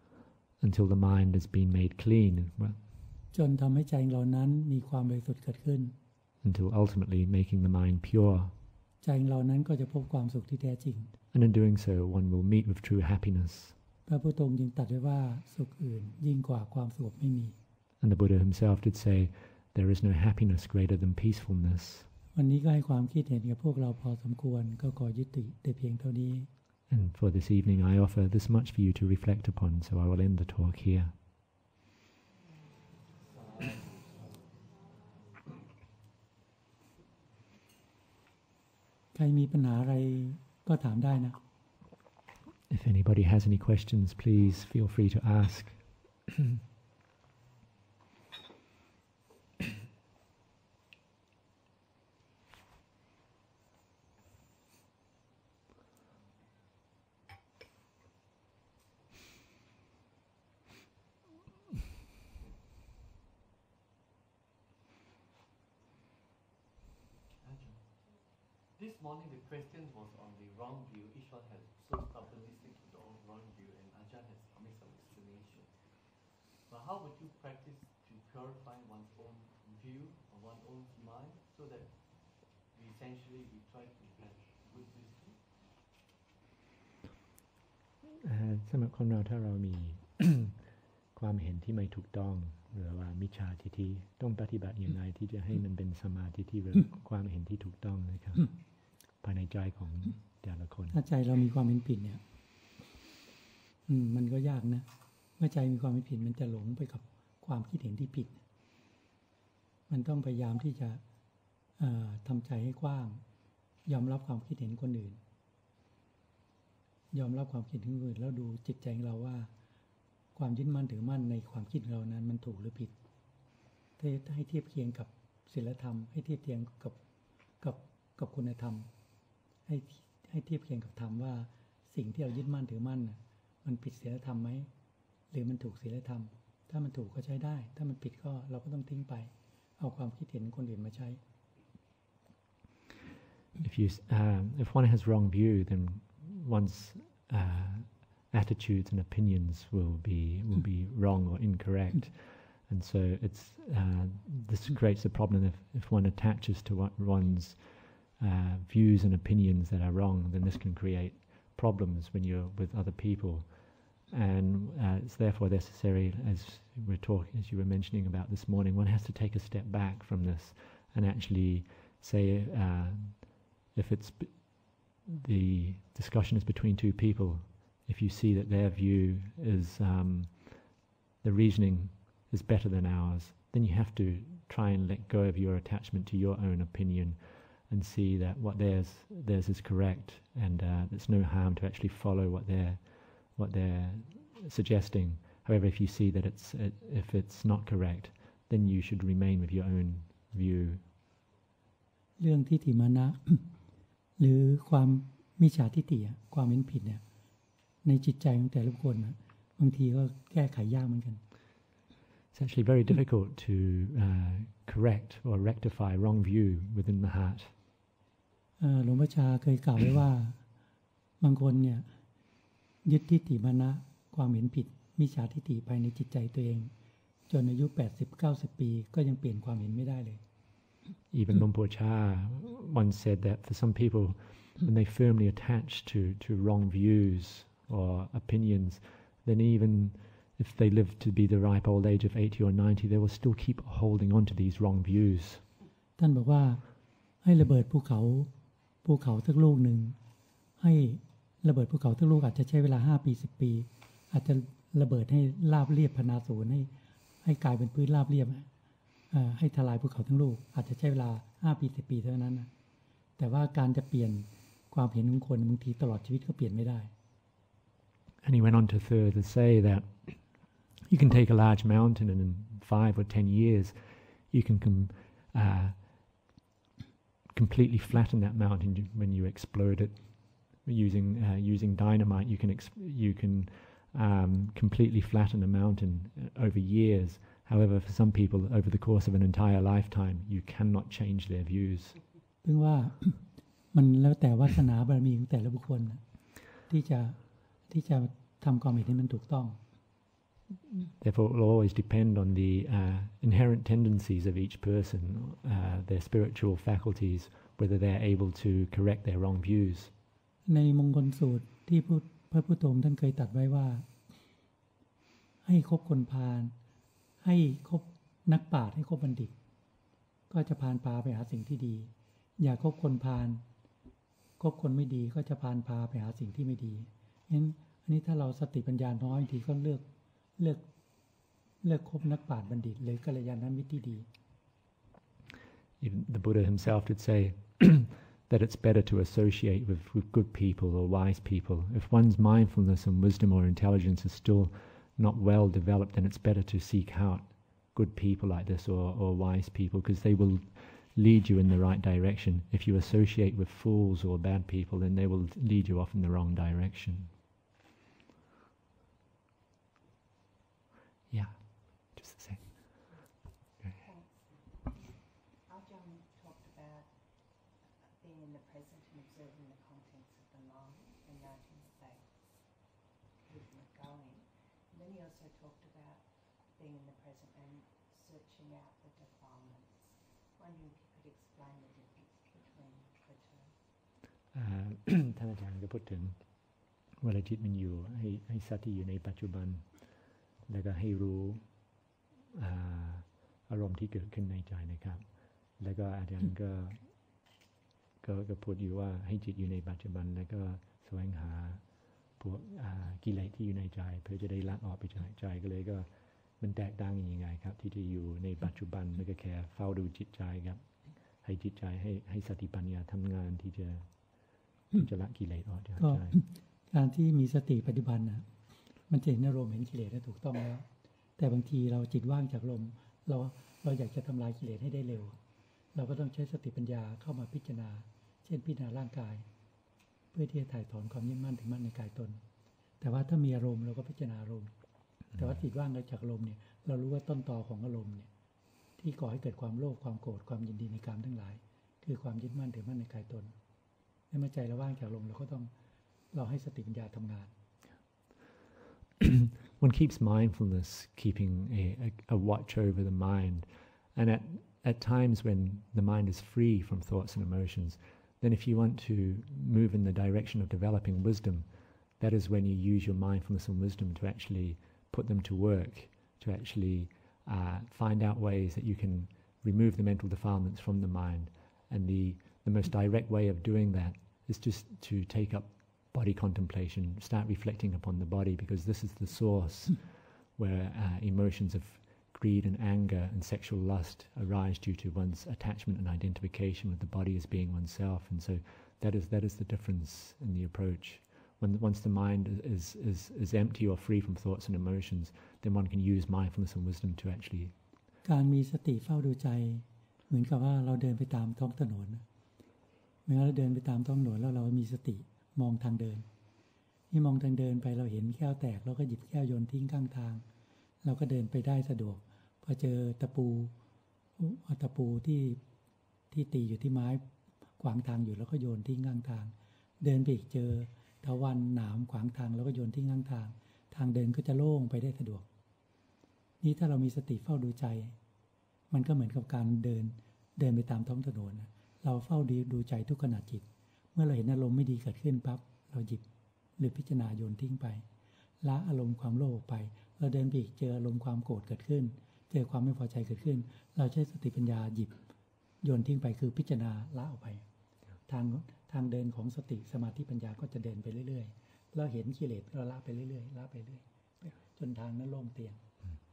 Until the mind has been made clean. Well, จนทำให้ใจเรานั้นมีความบริสุทธิ์เกิดขึ้น until ultimately making the mind pure. ใจเรานั้นก็จะพบความสุขที่แท้จริง And in doing so, one will meet with true happiness. พระพุทธองค์จึงตรัสไว้ว่าสุขอื่นยิ่งกว่าความสงบไม่มี And the Buddha himself did say, there is no happiness greater than peacefulness. วันนี้ก็ให้ความคิดเห็นกับพวกเราพอสมควรก็ขอยุติแต่เพียงเท่านี้ And for this evening, I offer this much for you to reflect upon, so I will end the talk here. ใครมีปัญหาอะไรก็ถามได้นะ If anybody has any questions, please feel free to ask. This morning the question was on the wrong view. Ishwar has so stubbornly stick to the wrong view, and Ajahn has made some explanation. But how would you practice to purify one's own view or one's own mind so that we essentially we try to have good wisdom? สำหรับคนเราถ้าเรามี ความเห็นที่ไม่ถูกต้องหรือว่ามิจฉาทิฏฐิต้องปฏิบัติอย่างไรที่จะให้มันเป็นสมาธิที่หรือความเห็นที่ถูกต้องนะครับภายในใจของแต่ละคนถ้าใจเรามีความเห็นผิดเนี่ยอืมมันก็ยากนะเมื่อใจมีความเห็นผิดมันจะหลงไปกับความคิดเห็นที่ผิดมันต้องพยายามที่จะทำใจให้กว้างยอมรับความคิดเห็นคนอื่นยอมรับความคิดเห็นคนอื่นแล้วดูจิตใจของเราว่าความยึดมั่นถือมั่นในความคิดของเรานั้นมันถูกหรือผิดให้เทียบเคียงกับศีลธรรมให้เทียบเคียงกับกับกับคุณธรรมให้ให้เทียบเคียงกับธรรมว่าสิ่งที่เรายึดมั่นถือมั่นน่ะมันผิดศีลธรรมไหมหรือมันถูกศีลธรรมถ้ามันถูกก็ใช้ได้ถ้ามันผิดก็เราก็ต้องทิ้งไปเอาความคิดเห็นคนอื่นมาใช้ If you um, if one has wrong view, then one's uh, attitudes and opinions will be will be wrong or incorrect, and so it's uh, this creates a problem if if one attaches to what one's uh, views and opinions that are wrong, then this can create problems when you're with other people, and uh, it's therefore necessary, as we're talking, as you were mentioning about this morning, one has to take a step back from this and actually say. Uh, If it's b- the discussion is between two people, if you see that their view is um, the reasoning is better than ours, then you have to try and let go of your attachment to your own opinion and see that what theirs theirs is correct, and uh, there's no harm to actually follow what they're what they're suggesting. However, if you see that it's uh, if it's not correct, then you should remain with your own view. เรื่องทิฏฐิมานะ หรือความมิจฉาทิฏฐิความเห็นผิดเนี่ยในจิตใจของแต่ละคนนะบางทีก็แก้ไขยากเหมือนกัน It's actually very difficult to uh, correct or rectify wrong view within the heart. หลวงพ่อชาเคยกล่าวไว้ว่าบางคนเนี่ยยึดทิฏฐิมานะความเห็นผิดมิจฉาทิฏฐิภายในจิตใจตัวเองจนอายุ แปดสิบ เก้าสิบ ปีก็ยังเปลี่ยนความเห็นไม่ได้เลย Even Luang Por Chah once said that for some people, when they firmly attach to, to wrong views or opinions, then even if they live to be the ripe old age of eighty or ninety, they will still keep holding on to these wrong views. ท่านบอกว่าให้ระเบิดภูเขาภูเขาสักลูกหนึ่งให้ระเบิดภูเขาสักลูกอาจจะใช้เวลาห้าปีสิบปีอาจจะระเบิดให้ราบเรียบพนาศูนย์ให้ให้กลายเป็นพื้นราบเรียบให้ทลายภูเขาทั้งลูกอาจจะใช้เวลาห้าปีสิบปีเท่านั้นนะแต่ว่าการจะเปลี่ยนความเห็นของคนบางทีตลอดชีวิตก็เปลี่ยนไม่ได้ And he went on to further say that you can take a large mountain and in five or ten years you can com, uh, completely flatten that mountain when you explode it using uh, using dynamite. You can exp- you can um, completely flatten a mountain over years.However, for some people, over the course of an entire lifetime, you cannot change their views. เพิ่งว่า มันแล้วแต่วาสนาบารมีของแต่ละบุคคลที่จะที่จะทำความเห็นให้มันถูกต้อง Therefore, it will always depend on the uh, inherent tendencies of each person, uh, their spiritual faculties, whether they're able to correct their wrong views. ในมงคลสูตรที่พระพุทธองค์ท่านเคยตรัสไว้ว่าให้คบคนพาลให้คบนักปราชญ์ให้คบบัณฑิตก็จะพาพาไปหาสิ่งที่ดีอย่าคบคนพาลคบคนไม่ดีก็จะพาพาไปหาสิ่งที่ไม่ดีงั้นอันนี้ถ้าเราสติปัญญาน้อยทีก็เลือกเลือกเลือกคบนักปราชญ์บัณฑิตหรือกัลยาณมิตรที่ดี Even the Buddha himself did say that it's better to associate with, with good people or wise people. If one's mindfulness and wisdom or intelligence is still not well developed, then it's better to seek out good people like this or, or wise people because they will lead you in the right direction. If you associate with fools or bad people, then they will lead you off in the wrong direction. Yeah, just a second. Ajahn talked about being in the present and observing the contents of the mind and noting that they keep them going. Then he also talked about being in the present and searching out the defilements. Wondering if you could explain the difference between the two. ท่านอาจารย์ก็พูดถึงเวลาจิตมันอยู่ให้ให้สติอยู่ในปัจจุบันแล้วก็ให้รู้อารมณ์ที่เกิดขึ้นในใจนะครับแล้วก็อาจารย์ก็ก็ก็พูดอยู่ว่าให้จิตอยู่ในปัจจุบันแล้วก็แสวงหาพวกกิเลสที่อยู่ในใจเพื่อจะได้ละออกไปจากใจก็เลยก็มันแตกต่างยังไงครับที่จะอยู่ในปัจจุบันแล้วก็แค่เฝ้าดูจิตใจครับให้จิตใจให้ให้สติปัญญาทำงานที่จะที่จะละกิเลสออกจากใจการที่มีสติปัจจุบันนะมันจะเห็นอารมณ์เห็นกิเลสได้ถูกต้องแล้วแต่บางทีเราจิตว่างจากลมเราเราอยากจะทำลายกิเลสให้ได้เร็วเราก็ต้องใช้สติปัญญาเข้ามาพิจารณาเช่นพิจารณาร่างกายเพื่อที่จะถ่ายถอนความยึดมั่นถือมั่นในกายตนแต่ว่าถ้ามีอารมณ์เราก็พิจารณาอารมณ์แต่ว่าจิตว่างจากอารมณ์เนี่ยเรารู้ว่าต้นตอของอารมณ์เนี่ยที่ก่อให้เกิดความโลภความโกรธความยินดีในกามทั้งหลายคือความยึดมั่นถือมั่นในกายตนเมื่อใจเราว่างจากอารมณ์เราก็ต้องเราให้สติปัญญาทำงาน One keeps mindfulness, keeping a, a, a watch over the mind, and at at times when the mind is free from thoughts and emotions, then if you want to move in the direction of developing wisdom, that is when you use your mindfulness and wisdom to actually put them to work, to actually uh, find out ways that you can remove the mental defilements from the mind. And the, the most direct way of doing that is just to take up body contemplation, start reflecting upon the body, because this is the source where uh, emotions of greed and anger and sexual lust arise due to one's attachment and identification with the body as being oneself. And so that is that is the difference in the approach. When once the mind is is is empty or free from thoughts and emotions, then one can use mindfulness and wisdom to actually การมีสติเฝ้าดูใจเหมือนกับว่าเราเดินไปตามท้องถนนเมื่อเราเดินไปตามท้องถนนแล้วเรามีสติมองทางเดินนี่มองทางเดินไปเราเห็นแก้วแตกเราก็หยิบแก้วโยนทิ้งข้างทางเราก็เดินไปได้สะดวกพอเจอตะปูเอาตะปูที่ที่ตีอยู่ที่ไม้ขวางทางอยู่แล้วก็โยนทิ้งข้างทางเดินไปอีกเจอตะวันหนามขวางทางแล้วก็โยนทิ้งข้างทางทางเดินก็จะโล่งไปได้สะดวกนี่ถ้าเรามีสติเฝ้าดูใจมันก็เหมือนกับการเดินเดินไปตามท้องถนนเราเฝ้าดูใจทุกขณะจิตเมื่อเราเห็นอารมณ์ไม่ดีเกิดขึ้นปั๊บเราหยิบหรือพิจารณาโยนทิ้งไปละอารมณ์ความโลภไปเราเดินไปอีกเจออารมณ์ความโกรธเกิดขึ้นเจอความไม่พอใจเกิดขึ้นเราใช้สติปัญญาหยิบโยนทิ้งไปคือพิจารณาละออกไปทางทางเดินของสติสมาธิปัญญาก็จะเดินไปเรื่อยๆเราเห็นกิเลสเราละไปเรื่อยๆละไปเรื่อยจนทางนั้นโล่งเตียง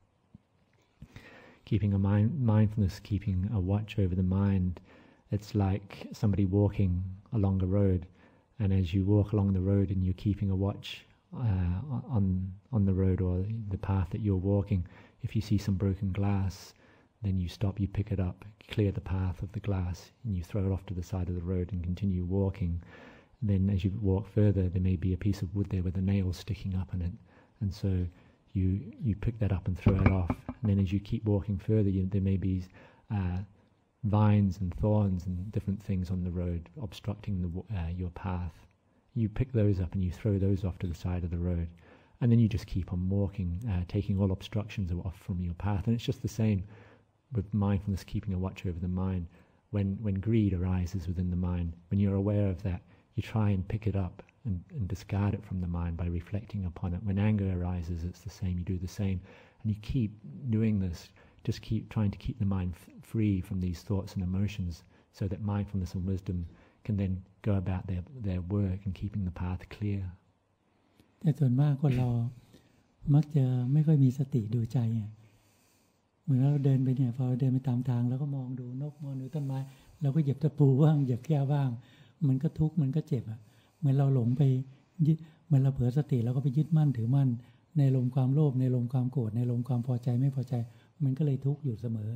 Keeping a mind, mindfulness, keeping a watch over the mind, it's like somebody walking along a road, and as you walk along the road and you're keeping a watch uh, on on the road or the path that you're walking, if you see some broken glass, then you stop, you pick it up, clear the path of the glass, and you throw it off to the side of the road and continue walking. Then as you walk further, there may be a piece of wood there with a nail sticking up in it, and so you you pick that up and throw it off. And then as you keep walking further, you, there may be uh, vines and thorns and different things on the road obstructing the, uh, your path. You pick those up and you throw those off to the side of the road, and then you just keep on walking, uh, taking all obstructions off from your path. And it's just the same with mindfulness, keeping a watch over the mind. When when greed arises within the mind, when you're aware of that, you try and pick it up and, and discard it from the mind by reflecting upon it. When anger arises, it's the same. You do the same, and you keep doing this. Just keep trying to keep the mind f- free from these thoughts and emotions, so that mindfulness and wisdom can then go about their their work in keeping the path clear. แต่ส่วนมากคนเรามักจะไม่ค่อยมีสติดูใจเหมือนเราเดินไปเนี่ยพอเดินไปตามทางแล้วก็มองดูนกมองดูต้นไม้เราก็เหยียบตะปูบ้างเหยียบแก้วบ้างมันก็ทุกข์มันก็เจ็บอ่ะเหมือนเราหลงไปยึดเหมือนเราเผลอสติแล้วก็ไปยึดมั่นถือมั่นในลมความโลภในลมความโกรธในลมความพอใจไม่พอใจมันก็เลยทุกข์อยู่เสมอ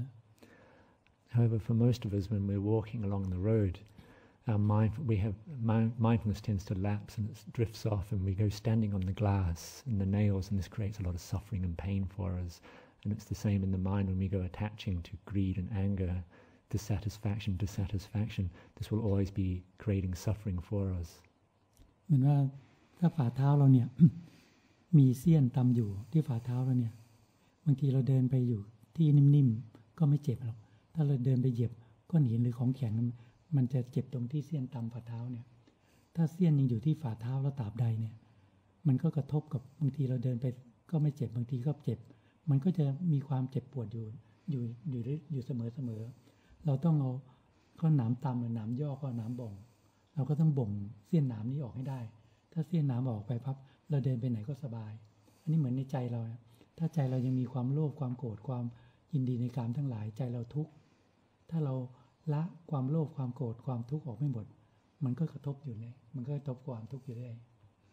However, for most of us, when we're walking along the road, our mind, we have mindfulness tends to lapse and it drifts off, and we go standing on the glass and the nails, and this creates a lot of suffering and pain for us. And it's the same in the mind when we go attaching to greed and anger, dissatisfaction, dissatisfaction. This will always be creating suffering for us. เหมือนว่าถ้าฝ่าเท้าเราเนี่ย มีเสี้ยนตำอยู่ที่ฝ่าเท้าเราเนี่ยบางทีเราเดินไปอยู่ที่นิ่มๆก็ไม่เจ็บหรอกถ้าเราเดินไปเหยียบก้อนหินหรือของแข็งมันจะเจ็บตรงที่เสี้ยนตำฝ่าเท้าเนี่ยถ้าเสี้ยนยังอยู่ที่ฝ่าเท้าเราตราบใดเนี่ยมันก็กระทบกับบางทีเราเดินไปก็ไม่เจ็บบางทีก็เจ็บมันก็จะมีความเจ็บปวดอยู่อยู่อยู่อยู่เสมอเสมอเราต้องเอาก้อนหนามตำหรือหนามย่อก้อนหนามบ่งเราก็ต้องบ่งเสี้ยนหนามนี้ออกให้ได้ถ้าเสี้ยนหนามออกไปพับเราเดินไปไหนก็สบายอันนี้เหมือนในใจเราถ้าใจเรายังมีความโลภความโกรธความยินดีในกามทั้งหลายใจเราทุกข์ถ้าเราละความโลภความโกรธความทุกข์ออกไม่หมดมันก็กระทบอยู่เลยมันก็กระทบความทุกข์อยู่เรื่อย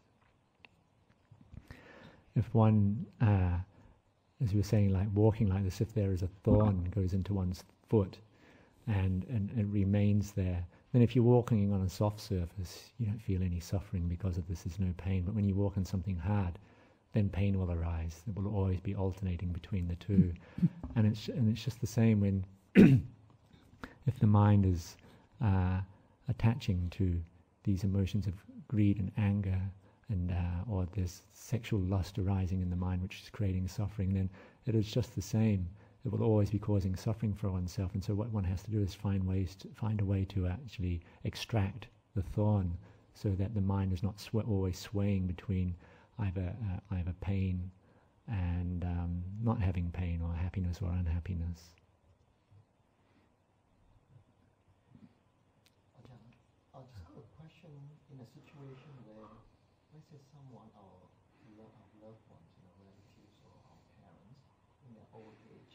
If one, uh, as you were saying, like walking like this, if there is a thorn goes into one's foot and, and it remains there, then if you're walking on a soft surface, you don't feel any suffering because of this, there's no pain. But when you walk on something hard, then pain will arise. It will always be alternating between the two. and it's and it's just the same when if the mind is uh, attaching to these emotions of greed and anger, and uh, or this sexual lust arising in the mind which is creating suffering, then it is just the same. It will always be causing suffering for oneself, and so what one has to do is find ways to find a way to actually extract the thorn, so that the mind is not sw- always swaying between either uh, either pain and um, not having pain, or happiness or unhappiness. I just have a question. In a situation where, let's say, someone, our, lo- our loved ones, you know, relatives or our parents, in their old age,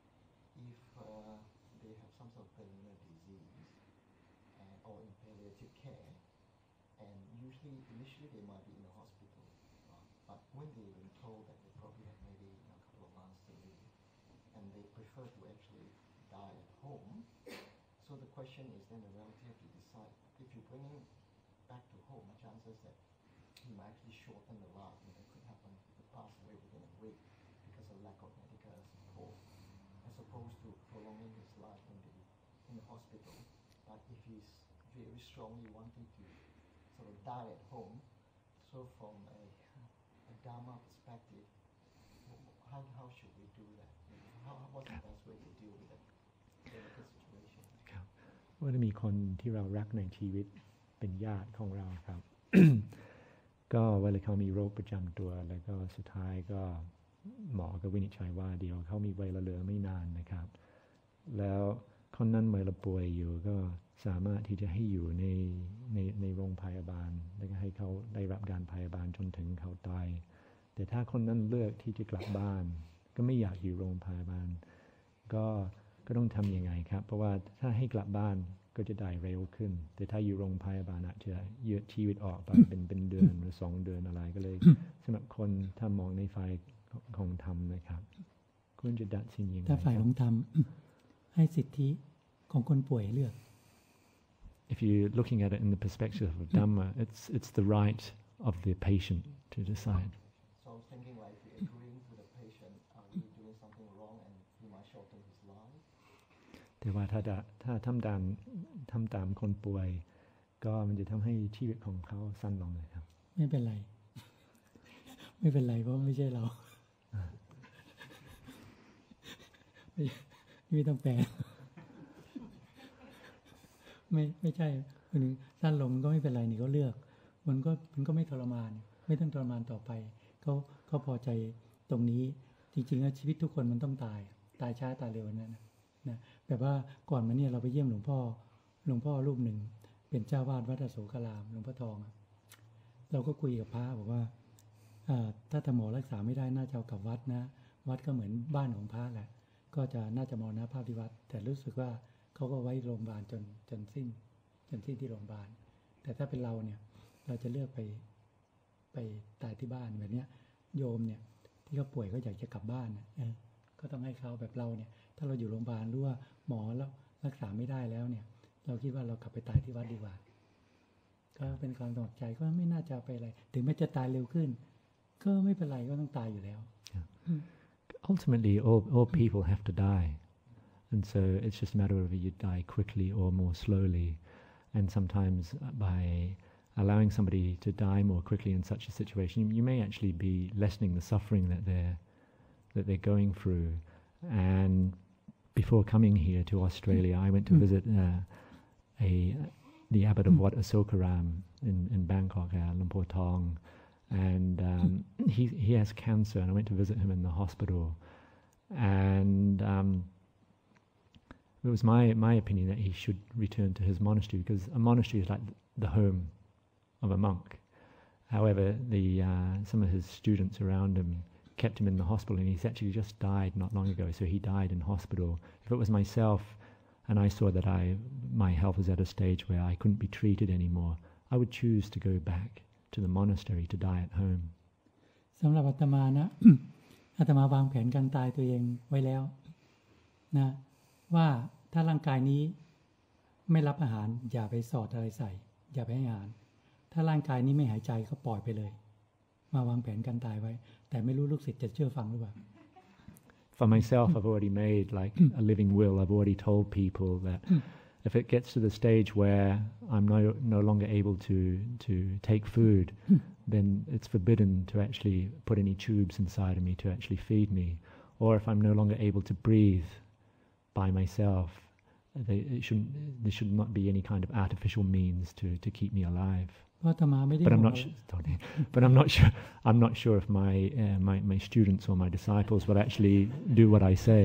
if uh, they have some sort of terminal disease and, or in palliative care, and usually, initially they might be in the hospital, uh, but when they've been told that they probably have maybe you know, a couple of months to live, and they prefer to actually die at home, so the question is then the relative to decide, if you bring him back to home, the chances that he might actually shorten the life, and it could happen, he could pass away within a week because of lack of medical support, as opposed to prolonging his life in the, in the hospital. But if he's very strongly wanting to sort of die at home, so from a, a Dharma perspective, how, how should we do that? How, what's the best way to deal with that delicate situation? ว่าจะมีคนที่เรารักในชีวิตเป็นญาติของเราครับ ก็เวลาเขามีโรคประจำตัวแล้วก็สุดท้ายก็หมอก็วินิจฉัยว่าเดี๋ยวเขามีเวลาเหลือไม่นานนะครับแล้วคนนั้นเวลาป่วยอยู่ก็สามารถที่จะให้อยู่ในในในโรงพยาบาลแล้วก็ให้เขาได้รับการพยาบาลจนถึงเขาตายแต่ถ้าคนนั้นเลือกที่จะกลับบ้านก็ไม่อยากอยู่โรงพยาบาลก็ก็ต้องทำยังไงครับเพราะว่าถ้าให้กลับบ้านก็จะได้เร็วขึ้นแต่ถ้าอยู่โรงพยาบาลอาจจะยืดชีวิตออกไปเป็นเป็นเดือนหรือสองเดือนอะไรก็เลยสำหรับคนถ้ามองในฝ่ายของธรรมนะครับคุณจะตัดสินยังไงถ้าฝ่ายของธรรมให้สิทธิของคนป่วยเลือก If you're looking at it in the perspective of Dhamma, it's it's the right of the patient to decide. So I was thinking, like, agreeing to the patient, are we doing something wrong and he might shorten his life? แต่ว่าถ้าถ้าทำตามทำตามคนป่วยก็มันจะทำให้ชีวิตของเขาสั้นลงเลยครับไม่เป็นไรไม่เป็นไรเพราะไม่ใช่เราไม่ไม่ต้องแปลไม่ไม่ใช่คนสั้นลงก็ไม่เป็นไรนี่เขาเลือกมันก็มันก็ไม่ทรมานไม่ต้องทรมานต่อไปเขาเขาพอใจตรงนี้จริงๆแล้วชีวิตทุกคนมันต้องตายตายช้าตายเร็วนั่นนะนะแบบว่าก่อนมาเนี่ยเราไปเยี่ยมหลวงพ่อหลวงพ่อรูปหนึ่งเป็นเจ้าวาดวัดอโศการามหลวงพ่อทองเราก็คุยกับพระบอกว่าถ้าหมอรักษาไม่ได้น่าจะเอากลับวัดนะวัดก็เหมือนบ้านของพระแหละก็จะน่าจะมรณภาพที่วัดแต่รู้สึกว่าเขาก็ไว้โรงพยาบาลจนจนสิ้นจนสิ้นที่โรงพยาบาลแต่ถ้าเป็นเราเนี่ยเราจะเลือกไปไปตายที่บ้านแบบนี้โยมเนี่ยที่เขาป่วยก็อยากจะกลับบ้านนะเออก็ต้องให้เขาแบบเราเนี่ยถ้าเราอยู่โรงพยาบาลรู้ว่าหมอแล้วรักษาไม่ได้แล้วเนี่ยเราคิดว่าเรากลับไปตายที่วัดดีกว่าก็เป็นความสมัครใจก็ไม่น่าจะไปอะไรถึงแม้จะตายเร็วขึ้นก็ไม่เป็นไรก็ต้องตายอยู่แล้ว Ultimately all all people have to die and so it's just a matter of whether you die quickly or more slowly and sometimes by allowing somebody to die more quickly in such a situation you may actually be lessening the suffering that they're that they're going through and before coming here to Australia I went to visit uh, a the abbot of Wat Asokaram in in Bangkok uh, Lumpur Thong and um, he he has cancer and I went to visit him in the hospital and um, it was my my opinion that he should return to his monastery because a monastery is like the home of a monk. However, the uh, some of his students around him kept him in the hospital and he's actually just died not long ago, so he died in hospital. If it was myself, and I saw that I my health was at a stage where I couldn't be treated anymore, I would choose to go back to the monastery to die at home. สำหรับอาตมานะ อาตมาวางแผนการตายตัวเองไว้แล้วนะว่าถ้าร่างกายนี้ไม่รับอาหารอย่าไปสอดอะไรใส่อย่าไปให้อาหารถ้าร่างกายนี้ไม่หายใจก็ปล่อยไปเลยมาวางแผนการตายไว้แต่ไม่รู้ลูกศิษย์จะเชื่อฟังหรือเปล่า For myself, I've already made like a living will. I've already told people that if it gets to the stage where I'm no no longer able to to take food, then it's forbidden to actually put any tubes inside of me to actually feed me. Or if I'm no longer able to breathe by myself, they, it shouldn't, there should not be any kind of artificial means to, to keep me alive. But I'm not sure, but I'm not sure I'm not sure if my, uh, my my students or my disciples will actually do what I say.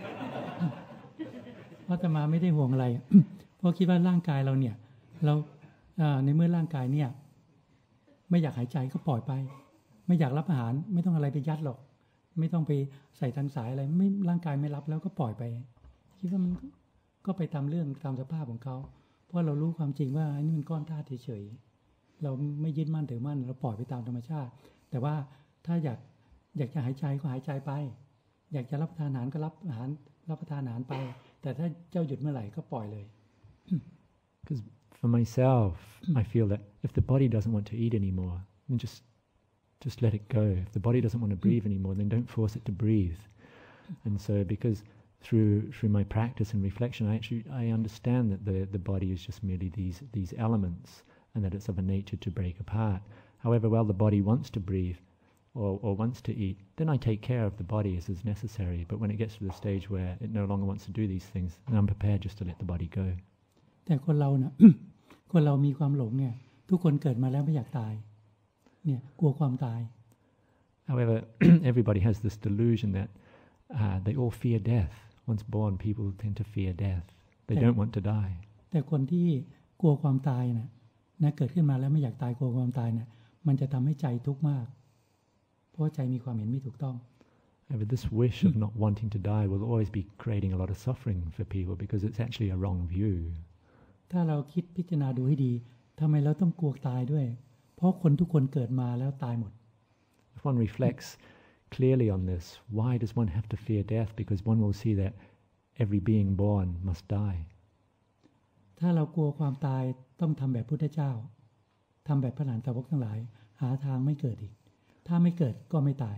อาตมาไม่ได้ห่วงอะไร เพราะคิดว่าร่างกายเราเนี่ยเราในเมื่อร่างกายเนี่ยไม่อยากหายใจก็ปล่อยไปไม่อยากรับอาหารไม่ต้องอะไรไปยัดหรอกไม่ต้องไปใส่ทางสายอะไรไม่ร่างกายไม่รับแล้วก็ปล่อยไปคิดว่ามันก็ไปตามเรื่องตามสภาพของเขาเพราะเรารู้ความจริงว่าอันนี้มันก้อนธาตุเฉยๆเราไม่ยึดมั่นถือมั่นเราปล่อยไปตามธรรมชาติแต่ว่าถ้าอยากอยากจะหายใจก็หายใจไปอยากจะรับประทานอาหารก็รับอาหารรับประทานอาหารไปแต่ถ้าเจ้าหยุดเมื่อไหร่ก็ปล่อยเลย Because for myself, I feel that if the body doesn't want to eat anymore, then just just let it go. If the body doesn't want to breathe anymore, then don't force it to breathe. And so, because through through my practice and reflection, I actually I understand that the the body is just merely these these elements, and that it's of a nature to break apart. However, while the body wants to breathe or, or wants to eat, then I take care of the body as is necessary. But when it gets to the stage where it no longer wants to do these things, then I'm prepared just to let the body go. แต่คนเรานะ คนเรามีความหลงเนี่ยทุกคนเกิดมาแล้วไม่อยากตายเนี่ยกลัวความตาย However, everybody has this delusion that uh, they all fear death. Once born, people tend to fear death. They don't want to die. แต่คนที่กลัวความตายนะนะเกิดขึ้นมาแล้วไม่อยากตายกลัวความตายเนี่ยมันจะทำให้ใจทุกข์มากเพราะใจมีความเห็นไม่ถูกต้อง However, this wish of not wanting to die will always be creating a lot of suffering for people because it's actually a wrong view. ถ้าเราคิดพิจารณาดูให้ดีทำไมเราต้องกลัวตายด้วยเพราะคนทุกคนเกิดมาแล้วตายหมด If one reflects clearly on this, why does one have to fear death? Because one will see that every being born must die. ถ้าเรากลัวความตายต้องทำแบบพุทธเจ้าทำแบบพระอรหันตสาวกทั้งหลายหาทางไม่เกิดอีกถ้าไม่เกิดก็ไม่ตาย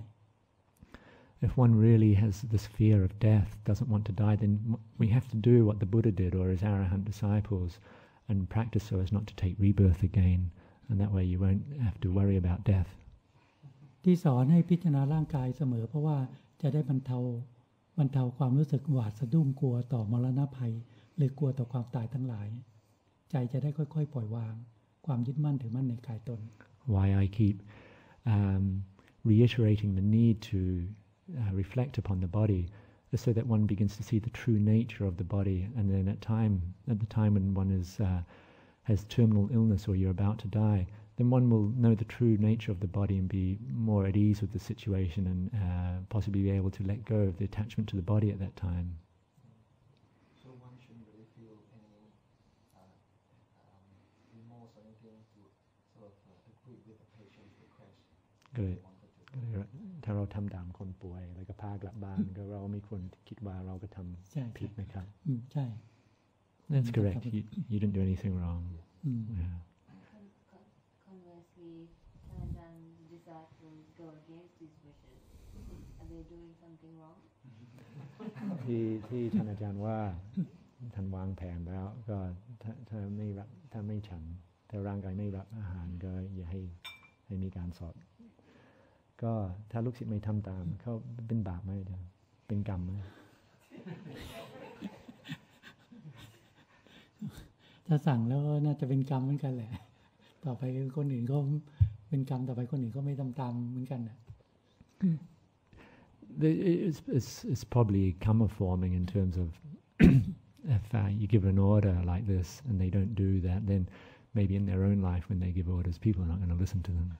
If one really has this fear of death, doesn't want to die, then we have to do what the Buddha did or his arahant disciples and practice so as not to take rebirth again. And that way you won't have to worry about death. ที่สอนให้พิจารณาร่างกายเสมอเพราะว่าจะได้บรรเทาบรรเทาความรู้สึกหวาดสะดุ้งกลัวต่อมรณะภัยหรือกลัวต่อความตายทั้งหลายใจจะได้ค่อยๆปล่อยวางความยึดมั่นถือมั่นในกายตน Why I keep um, reiterating the need to uh, reflect upon the body is so that one begins to see the true nature of the body, and then at time at the time when one is uh, has terminal illness or you're about to die, then one will know the true nature of the body and be more at ease with the situation and uh, possibly be able to let go of the attachment to the body at that time. So one shouldn't really feel any uh, um, remorse or anything to sort of uh, agree with the patient's request. ก็เลยถ้าเราทำตามคนป่วยแล้วก็พากลับบ้านก็เราไม่ควรคิดว่าเราก็ทำผิดนะครับอืมใช่ That's correct. You, you didn't do anything wrong. Yeah. Conversely, Tanajan's disciples go against his wishes. Are they doing something wrong? ที่ที่ท่านอาจารย์ว่าท่านวางแผนแล้วก็ถ้าถ้าไม่รับถ้าไม่ฉันถ้าร่างกายไม่รับอาหารก็อย่าให้ให้มีการสอบก็ถ้าลูกศิษย์ไม่ทำตามเขาเป็นบาปไหมเดี๋ยวเป็นกรรมไหมถ้าสั่งแล้วน่าจะเป็นกรรมเหมือนกันแหละต่อไปคนอื่นก็เป็นกรรมต่อไปคนอื่นก็ไม่ทำตามเหมือนกันนะ It's, it's, it's probably karma forming in terms of if uh, you give an order like this and they don't do that, then maybe in their own life when they give orders, people are not going to listen to them.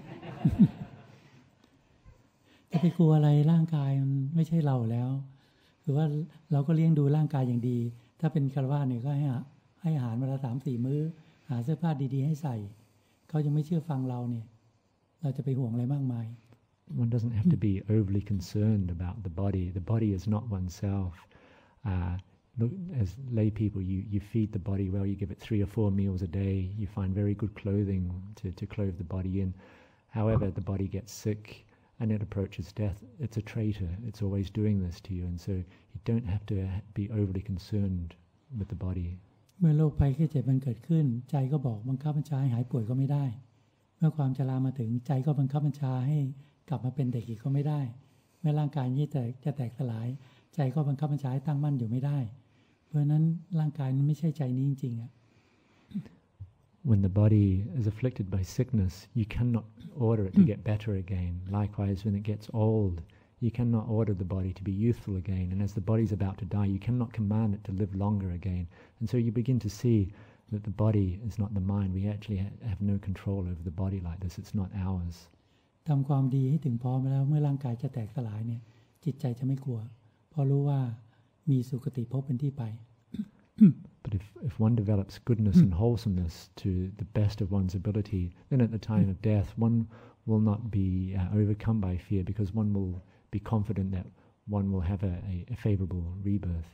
จะไปกลัวอะไรร่างกายมันไม่ใช่เราแล้วคือว่าเราก็เลี้ยงดูร่างกายอย่างดีถ้าเป็นคารวะเนี่ยก็ให้ให้อาหารวันละสามสี่มื้อหาเสื้อผ้าดีๆให้ใส่เขายังไม่เชื่อฟังเราเนี่ยเราจะไปห่วงอะไรมากมาย One doesn't have to be overly concerned about the body. The body is not oneself. Uh, look, as lay people, you, you feed the body well, you give it three or four meals a day, you find very good clothing to, to clothe the body in. However, the body gets sick and it approaches death. It's a traitor. It's always doing this to you. And so you don't have to be overly concerned with the body. เมื่อโรคภัยแค่เจ็บมันเกิดขึ้นใจก็บอกบังคับบัญชาให้หายป่วยก็ไม่ได้เมื่อความชรามาถึงใจก็บังคับบัญชาให้กลับมาเป็นเด็กอีกก็ไม่ได้เมื่อร่างกายนี้จะจะแตกสลายใจก็บังคับบัญชาให้ตั้งมั่นอยู่ไม่ได้เพราะฉะนั้นร่างกายมันไม่ใช่ใจนี้จริงๆอ่ะ When the body is afflicted by sickness, you cannot order it to get better again. Likewise, when it gets old, you cannot order the body to be youthful again. And as the body is about to die, you cannot command it to live longer again. And so you begin to see that the body is not the mind. We actually ha- have no control over the body like this. It's not ours. ทำความดีให้ถึงพร้อมแล้วเมื่อร่างกายจะแตกสลายเนี่ยจิตใจจะไม่กลัวเพราะรู้ว่ามีสุคติภพเป็นที่ไป But if, if one develops goodness and wholesomeness to the best of one's ability, then at the time of death, one will not be uh, overcome by fear because one will be confident that one will have a, a, a favorable rebirth.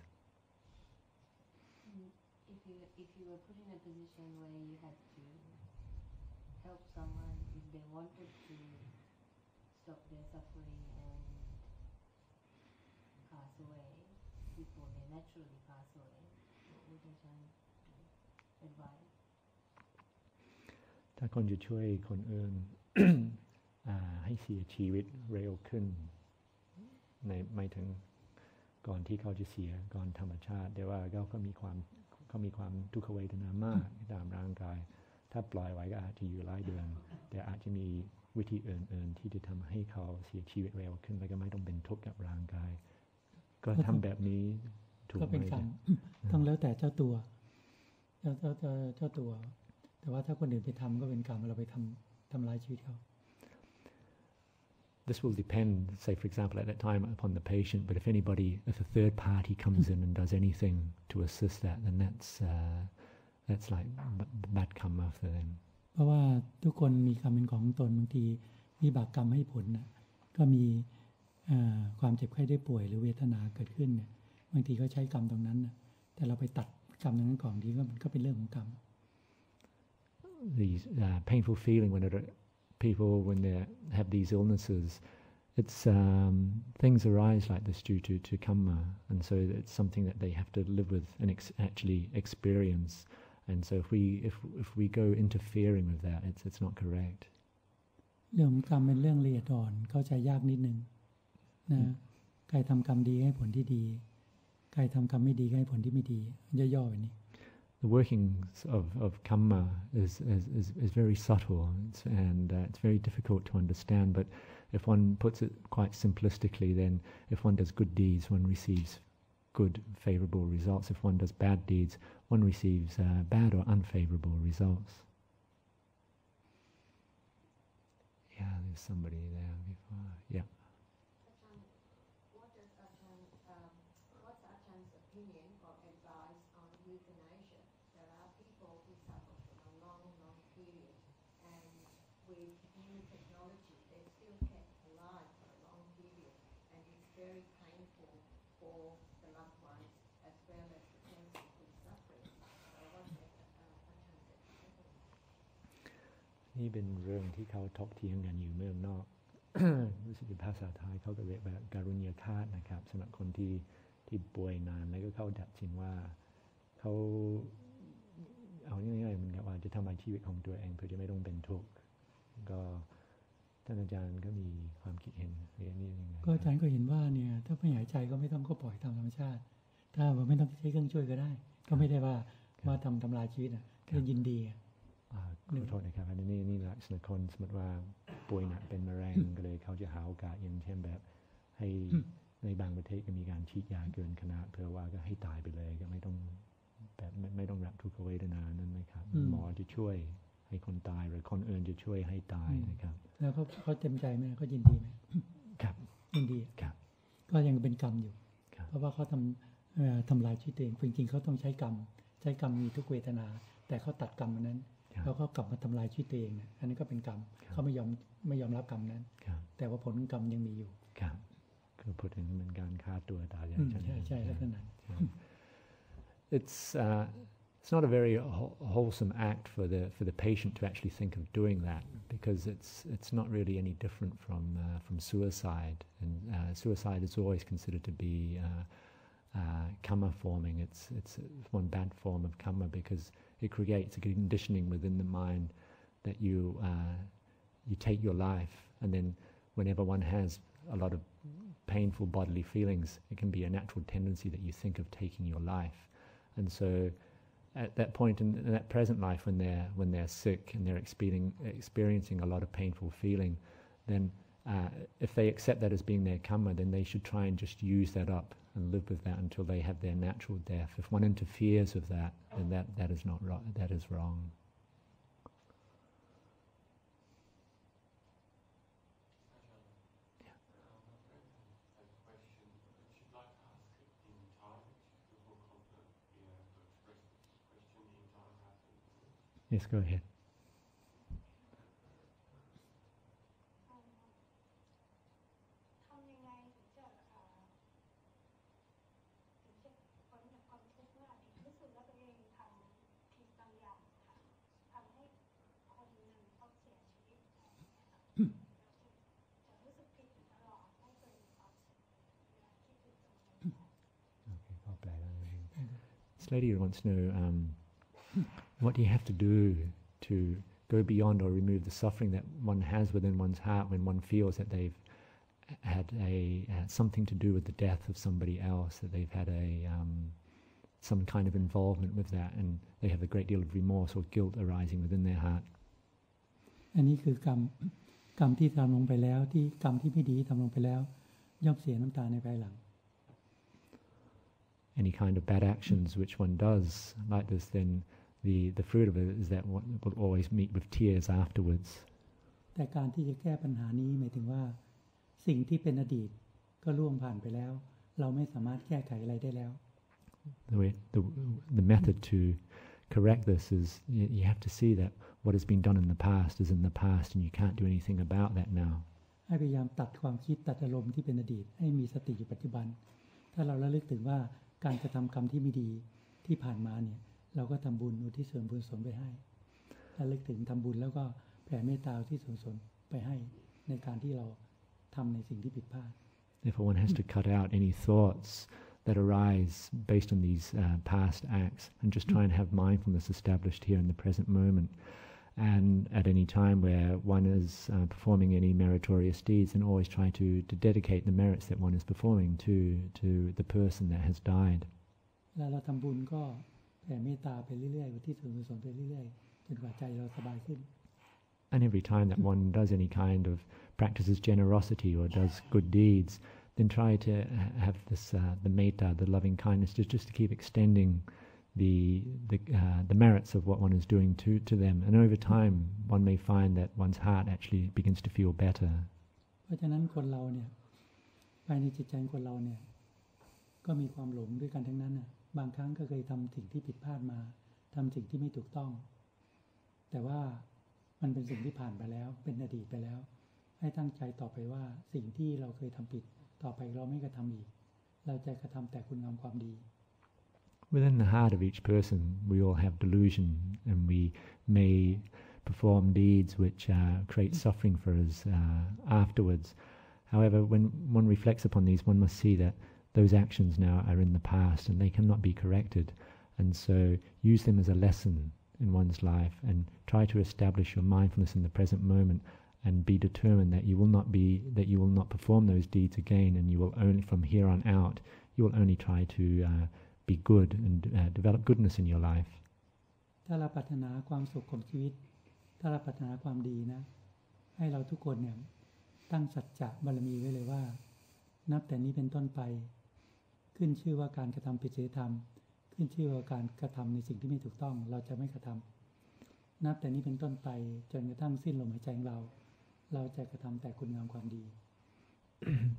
If you if you were put in a position where you had to help someone if they wanted to stop their suffering and pass away before they naturally pass away, what would you advise? ถ้าคนจะช่วยคนอื่น ให้เสียชีวิตเร็วขึ้นในไม่ถึงก่อนที่เขาจะเสียก่อนธรรมชาติแต่ว่าเขาก็มีความเขามีความทุกขเวทนามากตามร่างกายถ้าปล่อยไว้ก็อาจจะอยู่หลายเดือนแต่อาจจะมีวิธีอื่นๆที่จะทำให้เขาเสียชีวิตเร็วขึ้นแล้วก็ไม่ต้องเป็นทุกข์กับร่างกายก็ทำแบบนี้ถูกไหมก็เป็นกรรมต้องแล้วแต่เจ้าตัวเจ้าเจ้าเจ้าเจ้าตัวแต่ว่าถ้าคนอื่นไปทำก็เป็นกรรมเราไปทำทำลายชีวิตเขา This will depend, say for example at that time upon the patient, but if anybody, if a third party comes in and does anything to assist that, then that's uh, that's like bad karma for them. เพราะว่าทุกคนมีกรรมเป็นของตนบางทีวิบากกรรมให้ผลนะก็มีความเจ็บไข้ได้ป่วยหรือเวทนาเกิดขึ้นเนี่ยบางทีก็ใช้กรรมตรงนั้นนะแต่เราไปตัดกรรมตรงนั้นก่อนดีก็มันก็เป็นเรื่องของกรรม These uh, painful feeling when it, people when they have these illnesses, it's um, things arise like this due to to karma, and so it's something that they have to live with and ex- actually experience. And so if we if if we go interfering with that, it's it's not correct. เรื่องของกรรมเป็นเรื่องละเอียดอ่อนเข้าใจยากนิดนึงนะใครทำกรรมดีให้ผลที่ดีใครทำกรรมไม่ดีให้ผลที่ไม่ดีย่อๆแบบนี้ The workings of of karma is is is, is very subtle, it's, and uh, it's very difficult to understand. But if one puts it quite simplistically, then if one does good deeds, one receives good, favorable results. If one does bad deeds, one receives uh, bad or unfavorable results. Yeah, there's somebody there before. Yeah. Ajahn, what does Ajahn, um, what's Ajahns opinion or advice on euthanasia? There are people who suffer for a long, long period, and with new technology, they're still kept alive for a long period, and it's very painful for the loved ones as well as the person who's suffering. So what's that, uh, Ajahn said? นี่เป็นเรื่องที่เขาถกเถียงกันอยู่เมืองนอก รู้สึกภาษาไทยเขาก็เรียกแบบการุญยฆาตนะครับสำหรับคนที่ที่ป่วยนานแล้วก็เขาดัดสินว่าเขาเอาง่ายๆเหมือนกับว่าจะทำลายชีวิตของตัวเองเพื่อจะไม่ต้องเป็นทุกข์ก็ท่านอาจารย์ก็มีความคิดเห็นเรื่องนี้ยังไงก็อาจารย์ก็เห็นว่าเนี่ยถ้าไม่หายใจก็ไม่ต้องก็ปล่อยตามธรรมชาติถ้าว่าไม่ต้องใช้เครื่องช่วยก็ได้ก็ไม่ได้ว่าว่าทำทำลายชีวิตอ่ะก็ยินดีขอโทษนะครับอันนี้นี่ลักษณะคนสมมติว่าป่วยหนักเป็นมะเร็งก็เลยเขาจะหาโอกาสอย่างเช่นแบบให้ในบางประเทศก็มีการฉีดยาเกินขนาดเพื่อว่าก็ให้ตายไปเลยก็ไม่ต้องแบบไม่ไม่ต้องรับทุกขเวทนานั้นนะครับหมอจะช่วยให้คนตายหรือคนอื่นจะช่วยให้ตายนะครับแล้วเขาเขาเต็มใจไหมเขายินดีไหมครับยินดีครับก็ยังเป็นกรรมอยู่เพราะว่าเขาทเอ่อทำลายชีวิตตัวเองจริงๆเขาต้องใช้กรรมใช้กรรมมีทุกเวทนาแต่เขาตัดกรรมอันนั้นครับแล้วก็กลับมาทำลายชีวิตตัวเองเนี่ยอันนี้ก็เป็นกรรมครับเขาไม่ยอมไม่ยอมรับกรรมนั้นครับแต่ว่าผลของกรรมยังมีอยู่ครับคือพูดถึงเป็นการฆ่าตัวตายอืมใช่ไหมใช่ใช่ลักษณะ It's uh, it's not a very wh- wholesome act for the for the patient to actually think of doing that because it's it's not really any different from uh, from suicide, and uh, suicide is always considered to be uh, uh, karma forming. It's it's one bad form of karma because it creates a conditioning within the mind that you uh, you take your life, and then whenever one has a lot of painful bodily feelings, it can be a natural tendency that you think of taking your life. And so at that point in, in that present life when they're when they're sick and they're experiencing experiencing a lot of painful feeling, then uh, if they accept that as being their karma, then they should try and just use that up and live with that until they have their natural death. If one interferes with that, then that, that is not right, that is wrong. Yes, go ahead. ทำยังไงถึงจะเอ่อถึงจะพ้นจากความทุกข์ว่ารู้สึกว่าตัวเองทำผิดบางอย่างค่ะทำให้คนหนึ่งเขาเสียชีวิตอะไรอย่างเงี้ยค่ะจะรู้สึกผิดอยู่ตลอดไม่เคยมีความสุขเวลาคิดถึงตรงนี้ค่ะ Okay, พอแปลได้เลย This lady wants to know um, what do you have to do to go beyond or remove the suffering that one has within one's heart when one feels that they've had a uh, something to do with the death of somebody else, that they've had a um, some kind of involvement with that, and they have a great deal of remorse or guilt arising within their heart. อันนี้คือกรรมกรรมที่ทำลงไปแล้วที่กรรมที่ไม่ดีทำลงไปแล้วย่อมเสียน้ำตาในภายหลัง Any kind of bad actions which one does like this, then the the fruit of it is that one will always meet with tears afterwards. แต่การที่จะแก้ปัญหานี้หมายถึงว่าสิ่งที่เป็นอดีตก็ล่วงผ่านไปแล้ว เราไม่สามารถแก้ไขอะไรได้แล้ว The way, the the method to correct this is you, you have to see that what has been done in the past is in the past, and you can't do anything about that now. ให้พยายามตัดความคิดตัดอารมณ์ที่เป็นอดีตให้มีสติอยู่ปัจจุบันถ้าเราระลึกถึงว่าการกระทำกรรมที่ไม่ดีที่ผ่านมาเนี่ยเราก็ทำบุญอุทิศส่วนบุญส่วนไปให้ระลึกถึงทำบุญแล้วก็แผ่เมตตาอุที่ส่วนส่วนไปให้ในการที่เราทำในสิ่งที่ผิดพลาด Therefore, one has to cut out any thoughts that arise based on these uh, past acts and just try and have mindfulness established here in the present moment. And at any time where one is uh, performing any meritorious deeds, then always try to, to dedicate the merits that one is performing to, to the person that has died. แล้วเราทำบุญก็แผ่เมตตาไปเรื่อยๆอุทิศส่วนกุศลไปเรื่อยๆจนกว่าใจเราสบายขึ้น And every time that one does any kind of practices generosity or does good deeds, then try to have this uh, the metta, the loving kindness, just just to keep extending the the uh, the merits of what one is doing to to them. And over time, one may find that one's heart actually begins to feel better. เพราะฉะนั้นคนเราเนี่ยภายในจิตใจคนเราเนี่ยก็มีความหลงด้วยกันทั้งนั้นน่ะบางครั้งก็เคยทำสิ่งที่ผิดพลาดมาทำสิ่งที่ไม่ถูกต้องแต่ว่ามันเป็นสิ่งที่ผ่านไปแล้วเป็นอดีตไปแล้วให้ตั้งใจต่อไปว่าสิ่งที่เราเคยทำผิดต่อไปเราไม่กระทำอีกเราจะกระทำแต่คุณงามความดี Within the heart of each person, we all have delusion, and we may perform deeds which uh, create suffering for us uh, afterwards. However, when one reflects upon these, one must see that those actions now are in the past and they cannot be corrected, and so use them as a lesson in one's life and try to establish your mindfulness in the present moment and be determined that you will not be that you will not perform those deeds again, and you will only from here on out you will only try to uh, be good and uh, develop goodness in your life. ถ้าเราปรารถนาความสุขของชีวิตถ้าเราปรารถนาความดีนะให้เราทุกคนเนี่ยตั้งสัจจะบารมีไว้เลยว่านับแต่นี้เป็นต้นไปขึ้นชื่อว่าการกระทำผิดศีลธรรมขึ้นชื่อว่าการกระทำในสิ่งที่ไม่ถูกต้องเราจะไม่กระทำนับแต่นี้เป็นต้นไปจนกระทั่งสิ้นลมหายใจของเราเราจะกระทำแต่คุณงามความดี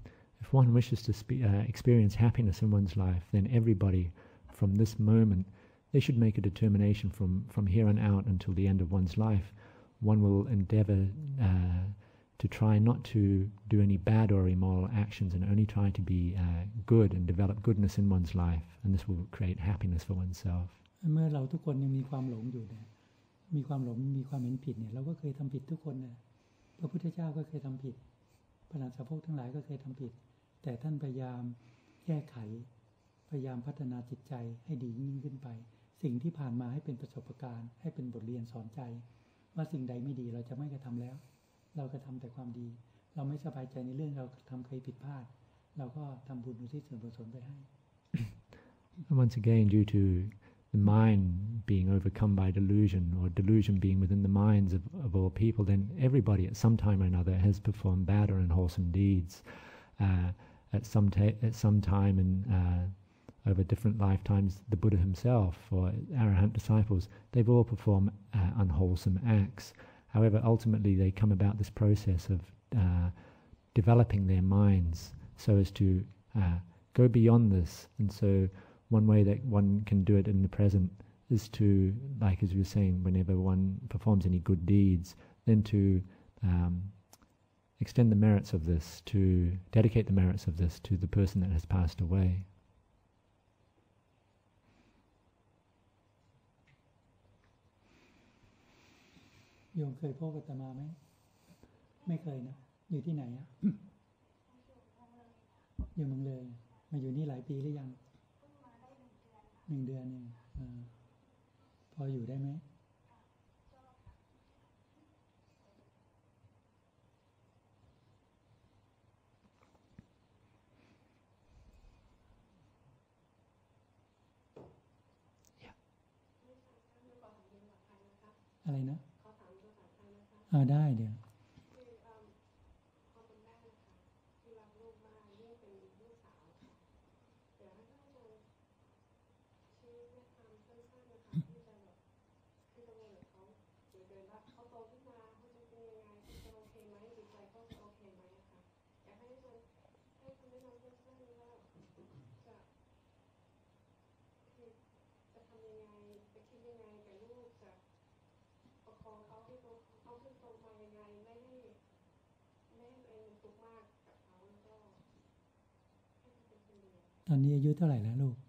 If one wishes to spe- uh, experience happiness in one's life, then everybody from this moment, they should make a determination from, from here on out until the end of one's life. One will endeavor uh, to try not to do any bad or immoral actions and only try to be uh, good and develop goodness in one's life. And this will create happiness for oneself. เมื่อเราทุกคนยังมีความหลงอยู่เนี่ยมีความหลงมีความเห็นผิดเนี่ยเราก็เคยทำผิดทุกคนเนี่ยพระพุทธเจ้าก็เคยทำผิดพระอรหันตสาวกทั้งหลายก็เคยทำผิดแต่ท่านพยายามแก้ไขพยายามพัฒนาจิตใจให้ดียิ่งขึ้นไปสิ่งที่ผ่านมาให้เป็นประสบการณ์ให้เป็นบทเรียนสอนใจว่าสิ่งใดไม่ดีเราจะไม่กระทำแล้วเรากระทำแต่ความดีเราไม่สบายใจในเรื่องเราทำเคยผิดพลาดเราก็ทำบุญอุทิศส่วนกุศลไปให้ Once again, due to the mind being overcome by delusion, or delusion being within the minds of, of all people, then everybody at some time or another has performed bad or unwholesome deeds. Uh, at some ta- at some time in uh, over different lifetimes, the Buddha himself or Arahant disciples, they've all performed uh, unwholesome acts. However, ultimately they come about this process of uh, developing their minds so as to uh, go beyond this. And so one way that one can do it in the present is to, like as we were saying, whenever one performs any good deeds, then to um, extend the merits of this, to dedicate the merits of this to the person that has passed away. โยมเคยพบอาตมาไหมไม่เคยนะอยู่ที่ไหนอะอยู่เมืองเลยมาอยู่นี่หลายปีหรือยังหนึ่งเดือนเองพออยู่ได้ไหมอะไรนะอ่าได้เดี๋ยวตอนนี้อายุเท่าไหร่แล้วลูก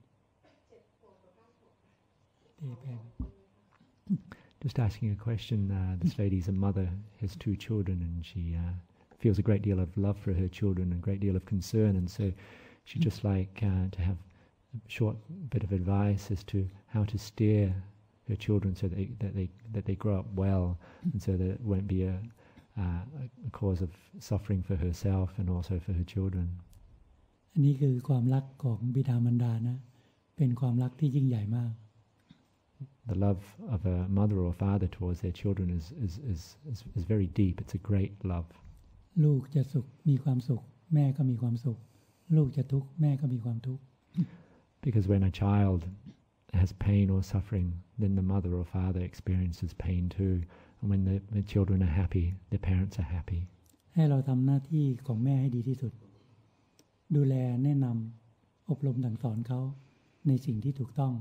เตแพง Just asking a question. Uh, this lady's a mother, has two children, and she uh, feels a great deal of love for her children and a great deal of concern. And so she'd just like uh, to have a short bit of advice as to how to steer her children so that they, that they, that they grow up well, and so that it won't be a, uh, a cause of suffering for herself and also for her children. อันนี้คือความรักของบิดามารดานะเป็นความรักที่ยิ่งใหญ่มาก The love of a mother or father towards their children is is is is, is very deep. It's a great love. ลูกจะสุขมีความสุขแม่ก็มีความสุขลูกจะทุกข์แม่ก็มีความทุกข์ Because when a child has pain or suffering, then the mother or father experiences pain too. And when the, the children are happy, the parents are happy. ให้เราทำหน้าที่ของแม่ให้ดีที่สุดดูแลแนะนำอบรมสั่งสอนเขาในสิ่งที่ถูกต้อง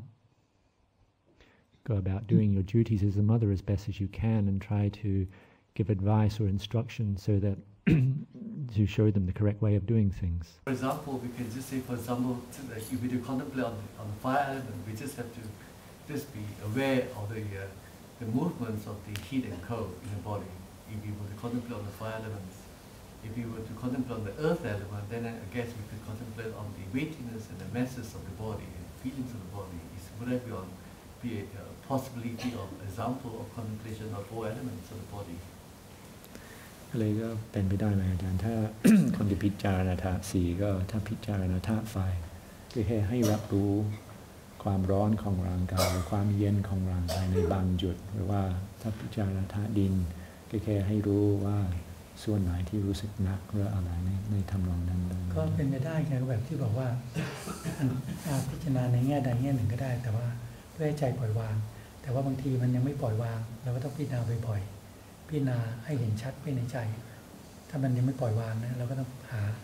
Go about doing your duties as a mother as best as you can and try to give advice or instruction so that to show them the correct way of doing things. For example, we can just say, for example, if we do contemplate on the, on the fire element, we just have to just be aware of the uh, the movements of the heat and cold in the body. If we were to contemplate on the fire elements, if we were to contemplate on the earth element, then I guess we could contemplate on the weightiness and the masses of the body and feelings of the body. Is would that be on be a uh, possibility of example of contemplation of all elements of the body? เลยก็เป็นไปได้ไหมอาจารย์ถ้า คนจะพิจารณาธาตุสี่ก็ถ้าพิจารณาธาตุไฟก็แค่ให้รับรู้ความร้อนของร่างกายความเย็นของร่างกายในบางจุดหรือว่าถ้าพิจารณาธาตุดินก็แค่ให้รู้ว่าส่วนไหนที่รู้สึกหนักหรืออะไรในในทำนองนั้นก็เป็นไปได้ครับแบบที่บอกว่าพิจารณาในแง่ใดแง่หนึ่งก็ได้แต่ว่าเพื่อให้ใจปล่อยวางแต่ว่าบางทีมันยังไม่ปล่อยวางเราก็ต้องพิจารณาบ่อยๆพิจารณาให้เห็นชัดภายในใจถ้ามันยังไม่ปล่อยวางนะเราก็ต้องหา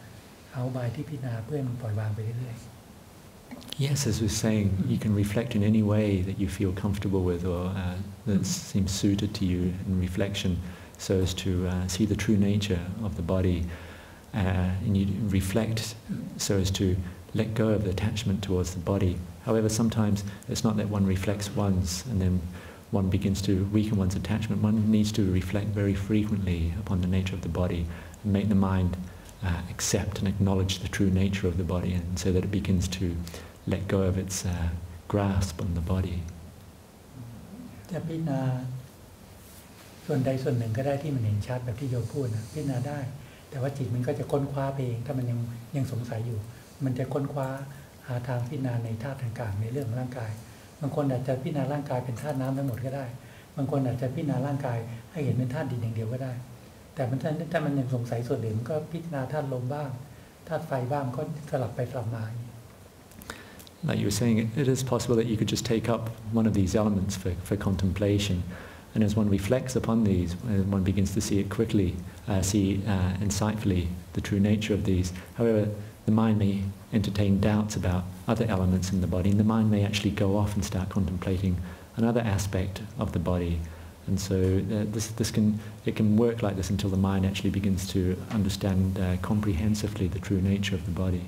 เอาบายที่พิจารณาเพื่อมันปล่อยวางไปเรื่อย Yes, as we're saying, you can reflect in any way that you feel comfortable with or uh, that seems suited to you in reflection, so as to uh, see the true nature of the body, uh, and you reflect so as to let go of the attachment towards the body. However, sometimes it's not that one reflects once and then one begins to weaken one's attachment. One needs to reflect very frequently upon the nature of the body and make the mind uh, accept and acknowledge the true nature of the body, and so that it begins to let go of its uh, grasp on the body. จะพิจารณาส่วนใดส่วนหนึ่งก็ได้ที่มันเห็นชัดแบบที่โยมพูดนะพิจารณาได้แต่ว่าจิตมันก็จะค้นคว้าไปเองถ้ามันยังยังสงสัยอยู่มันจะค้นคว้าหาทางพิจารณาในธาตุต่างๆในเรื่องร่างกายบางคนอาจจะพิจารณาร่างกายเป็นธาตุน้ำทั้งหมดก็ได้บางคนอาจจะพิจารณาร่างกายให้เห็นเป็นธาตุดินอย่างเดียวก็ได้แต่มันถ้ามันยังสงสัยส่วนอื่นก็พิจารณาธาตุลมบ้างธาตุไฟบ้างก็สลับไปสลับมา Like you were saying, it, it is possible that you could just take up one of these elements for, for contemplation, and as one reflects upon these, one begins to see it quickly, uh, see uh, insightfully the true nature of these. However, the mind may entertain doubts about other elements in the body, and the mind may actually go off and start contemplating another aspect of the body. And so uh, this, this can, it can work like this until the mind actually begins to understand uh, comprehensively the true nature of the body.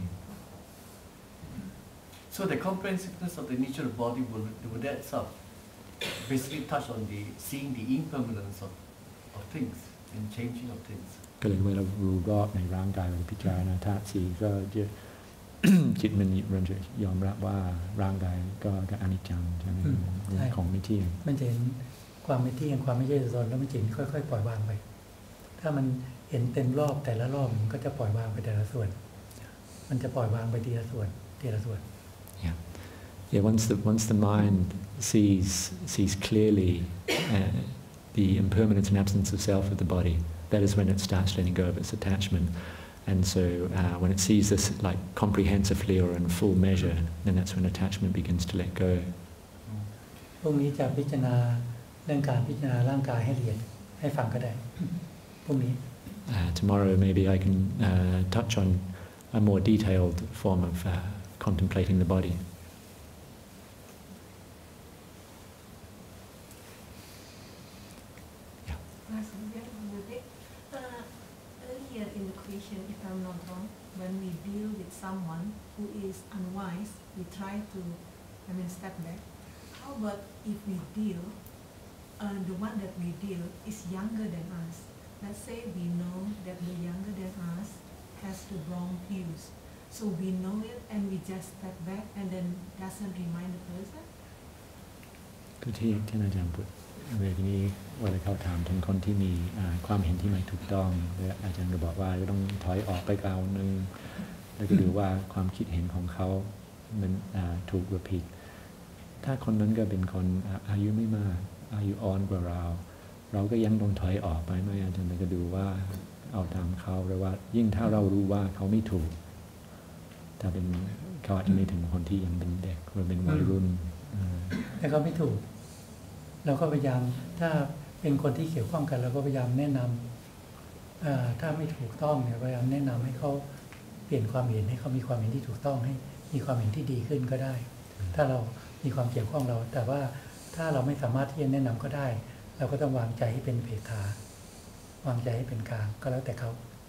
So the comprehensiveness of the nature of the body will, will that sort of basically touch on the seeing the impermanence of, of things and changing of things. ก็เลยเมื่อเรารู้รอบในร่างกายเราพิจารณาธาตุสี่ก็จะ จิตมันมันจะยอมรับว่าร่างกายก็ก็อนิจจังใช่ไหมของไม่เที่ยงมันจะเห็นความไม่เที่ยงความไม่ใช่ตัวตนแล้วมันจิตค่อยๆปล่อยวางไปถ้ามันเห็นเต็มรอบแต่ละรอบมันก็จะปล่อยวางไปแต่ละส่วนมันจะปล่อยวางไปทีละส่วนทีละส่วน Yeah, yeah. Once the once the mind sees sees clearly uh, the impermanence and absence of self of the body, that is when it starts letting go of its attachment. And so uh, when it sees this like comprehensively or in full measure, then that's when attachment begins to let go. พรุ่งนี้จะพิจารณาเรื่องการพิจารณาร่างกายให้ละเอียดให้ฟังก็ได้พรุ่งนี้ Uh, tomorrow maybe I can uh, touch on a more detailed form of uh, contemplating the body. Yeah. Uh, earlier in the question, if I'm not wrong, when we deal with someone who is unwise, we try to, I mean, step back. How about if we deal, uh, the one that we deal is younger than us? Let's say we know that the younger than us has the wrong views. So we know it and we just step back and then doesn't remind the person? ก็ที่ที่อาจารย์พูดเวลานี้เวลาเขาถามถึงคนที่มีความเห็นที่ไม่ถูกต้องอาจารย์ก็บอกว่าจะต้องถอยออกไปก้าวนึงแล้วก็ดูว่าความคิดเห็นของเขามันถูกหรือผิดถ้าคนนั้นก็เป็นคนอายุไม่มากอายุอ่อนกว่าเราเราก็ยังต้องถอยออกไปไม่อาจารย์ก็ดูว่าเอาตามเขาหรือว่ายิ่งถ้าเรารู้ว่าเขาไม่ถูกถ้าเป็นเขาอาจจะไม่ถึงคนที่ยังเป็นเด็กหรือเป็นวัยรุ่นแต่เขาไม่ถูกเราก็พยายามถ้าเป็นคนที่เกี่ยวข้องกันเราก็พยายามแนะนำถ้าไม่ถูกต้องเนี่ยพยายามแนะนำให้เขาเปลี่ยนความเห็นให้เขามีความเห็นที่ถูกต้องให้มีความเห็นที่ดีขึ้นก็ได้ถ้าเรามีความเกี่ยวข้องเราแต่ว่าถ้าเราไม่สามารถที่จะแนะนำก็ได้เราก็ต้องวางใจให้เป็นอุเบกขาวางใจให้เป็นกลางก็แล้วแต่เขา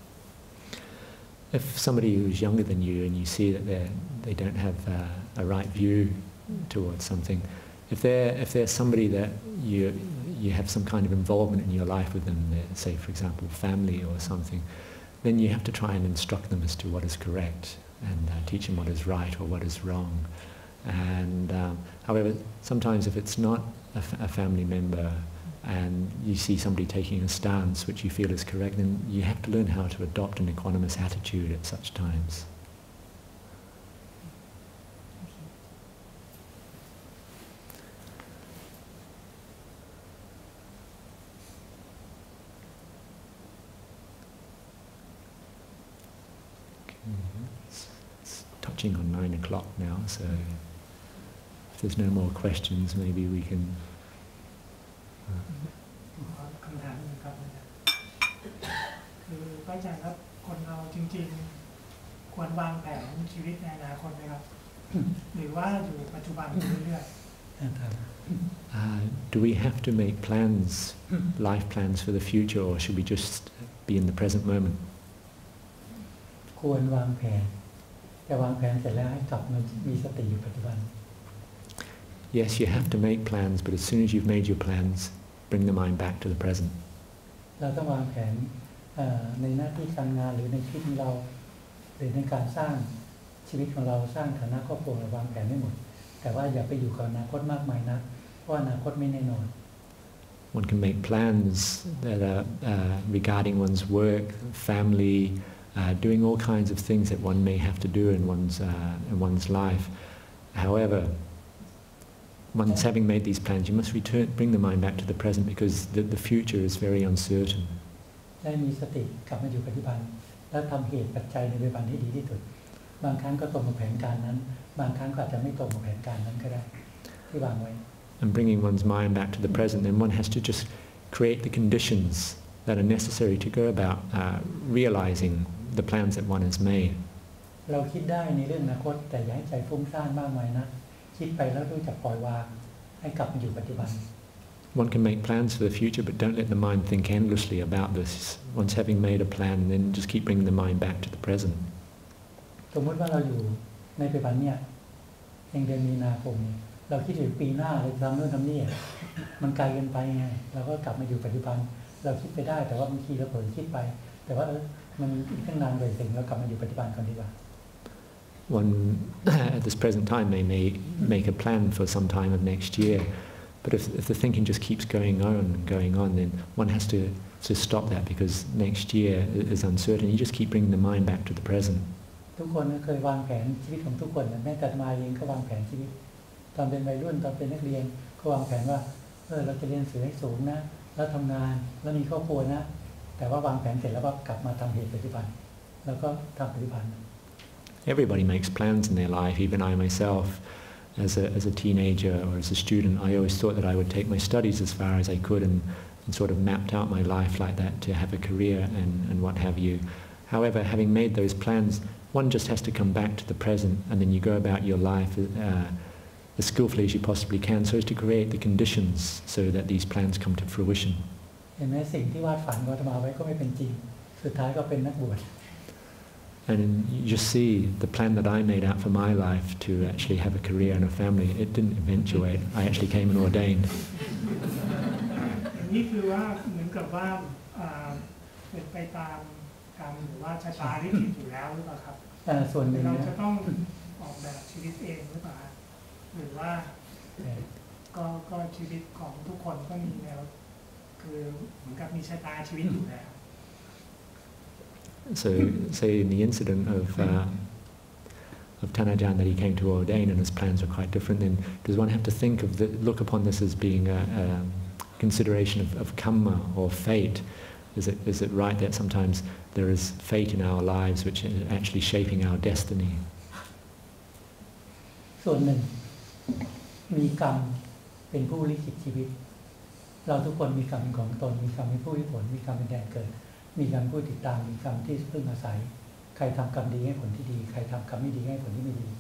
If somebody who's younger than you and you see that they they don't have uh, a right view towards something, if they're if they're somebody that you you have some kind of involvement in your life with them, say for example family or something, then you have to try and instruct them as to what is correct and uh, teach them what is right or what is wrong. And um, however, sometimes if it's not a, f- a family member and you see somebody taking a stance which you feel is correct, then you have to learn how to adopt an equanimous attitude at such times. Okay. It's, it's touching on nine o'clock now, so if there's no more questions, maybe we can คำถามนึงครับคือพระอาจารย์ครับคนเราจริงๆควรวางแผนชีวิตในอนาคตไหมครับ หรือว่าอยู่ปัจจุบันเรื่อย Uh, do we have to make plans, life plans for the future, or should we just be in the present moment? ควรวางแผนแต่วางแผนเสร็จแล้วให้กลับมามีสติอยู่ปัจจุบัน Yes, you have to make plans, but as soon as you've made your plans, bring the mind back to the present. เราต้องวางแผนในหน้าที่การงานหรือในชีวิตของเราหรือในการสร้างชีวิตของเราสร้างฐานะครอบครัวเราวางแผนไม่หมดแต่ว่าอย่าไปอยู่กับอนาคตมากมายนะเพราะอนาคตไม่แน่นอน One can make plans that are uh, regarding one's work, family, uh, doing all kinds of things that one may have to do in one's uh, in one's life. However, once having made these plans, you must return, bring the mind back to the present because the, the future is very uncertain. ได้มีสติกลับมาอยู่ปัจจุบันแล้วทำเหตุปัจจัยในปัจจุบันที่ดีที่สุดบางครั้งก็ตรงกับแผนการนั้นบางครั้งก็อาจจะไม่ตรงกับแผนการนั้นก็ได้ที่วางไว้ And bringing one's mind back to the present, then one has to just create the conditions that are necessary to go about uh, realizing the plans that one has made. เราคิดได้ในเรื่องอนาคตแต่อย่าให้ใจฟุ้งซ่านมากมายนะคิดไปแล้วรู้จักปล่อยวางให้กลับมาอยู่ปัจจุบัน One can make plans for the future, but don't let the mind think endlessly about this. Once having made a plan, then just keep bringing the mind back to the present. สมมติว่าเราอยู่ในปัจจุบันเนี่ยเองเดือนมีนาคมเราคิดถึงปีหน้าเราทำโน่นทำนี่มันไกลเกินไปไงเราก็กลับมาอยู่ปัจจุบันเราคิดไปได้แต่ว่าบางทีเราเผลอคิดไปแต่ว่าเออมันอีกตั้งนานเลยสิ่งเรากลับมาอยู่ปัจจุบันก่อนดีกว่า One at this present time they may make a plan for some time of next year, but if, if the thinking just keeps going on and going on, then one has to, to stop that because next year is uncertain. You just keep bringing the mind back to the present. ทุกคนเคยวางแผนชีวิตของทุกคนแม้แต่มาเองก็วางแผนชีวิตตอนเป็นวัยรุ่นตอนเป็นนักเรียนก็วางแผนว่าเออเราจะเรียนสื่อให้สูงนะแล้วทำงานแล้วมีครอบครัวนะแต่ว่าวางแผนเสร็จแล้วก็กลับมาทำเหตุปัจจุบันแล้วก็ทำปัจจุบัน Everybody makes plans in their life. Even I myself, as a as a teenager or as a student, I always thought that I would take my studies as far as I could and, and sort of mapped out my life like that to have a career and, and what have you. However, having made those plans, one just has to come back to the present and then you go about your life uh, as skillfully as you possibly can so as to create the conditions so that these plans come to fruition. เห็นไหมสิ่งที่วาดฝันของอาตมาไว้ก็ไม่เป็นจริงสุดท้ายก็เป็นนักบวช And you just see the plan that I made out for my life to actually have a career and a family, it didn't eventuate. I actually came and ordained. นี่คือว่าเหมือนกับว่าเป็นไปตามกรรมหรือว่าชะตาที่ผิดอยู่แล้วหรือเปล่าครับส่วนหนึ่งเราจะต้องออกแบบชีวิตเองหรือเปล่าหรือว่าก็ก็ชีวิตของทุกคนก็มีแนวคือเหมือนกับมีชะตาชีวิตอยู่แล้ว So, say in the incident of uh, of Tanajan that he came to ordain and his plans were quite different, then does one have to think of the, look upon this as being a, a consideration of, of karma or fate? Is it is it right that sometimes there is fate in our lives which is actually shaping our destiny? ส่วนหนึ่งมีกรรมเป็นผู้ลิขิตชีวิตเราทุกคนมีกรรมของตนมีกรรมเป็นผู้ให้ผลมีกรรมเป็นแดนเกิดมีกรรมผู้ติดตามมีกรรมที่พึ่งอาศัยใครทำกรรมดีให้ผลที่ดีใครทำกรรมไม่ดีให้ผลที่ไม่ดี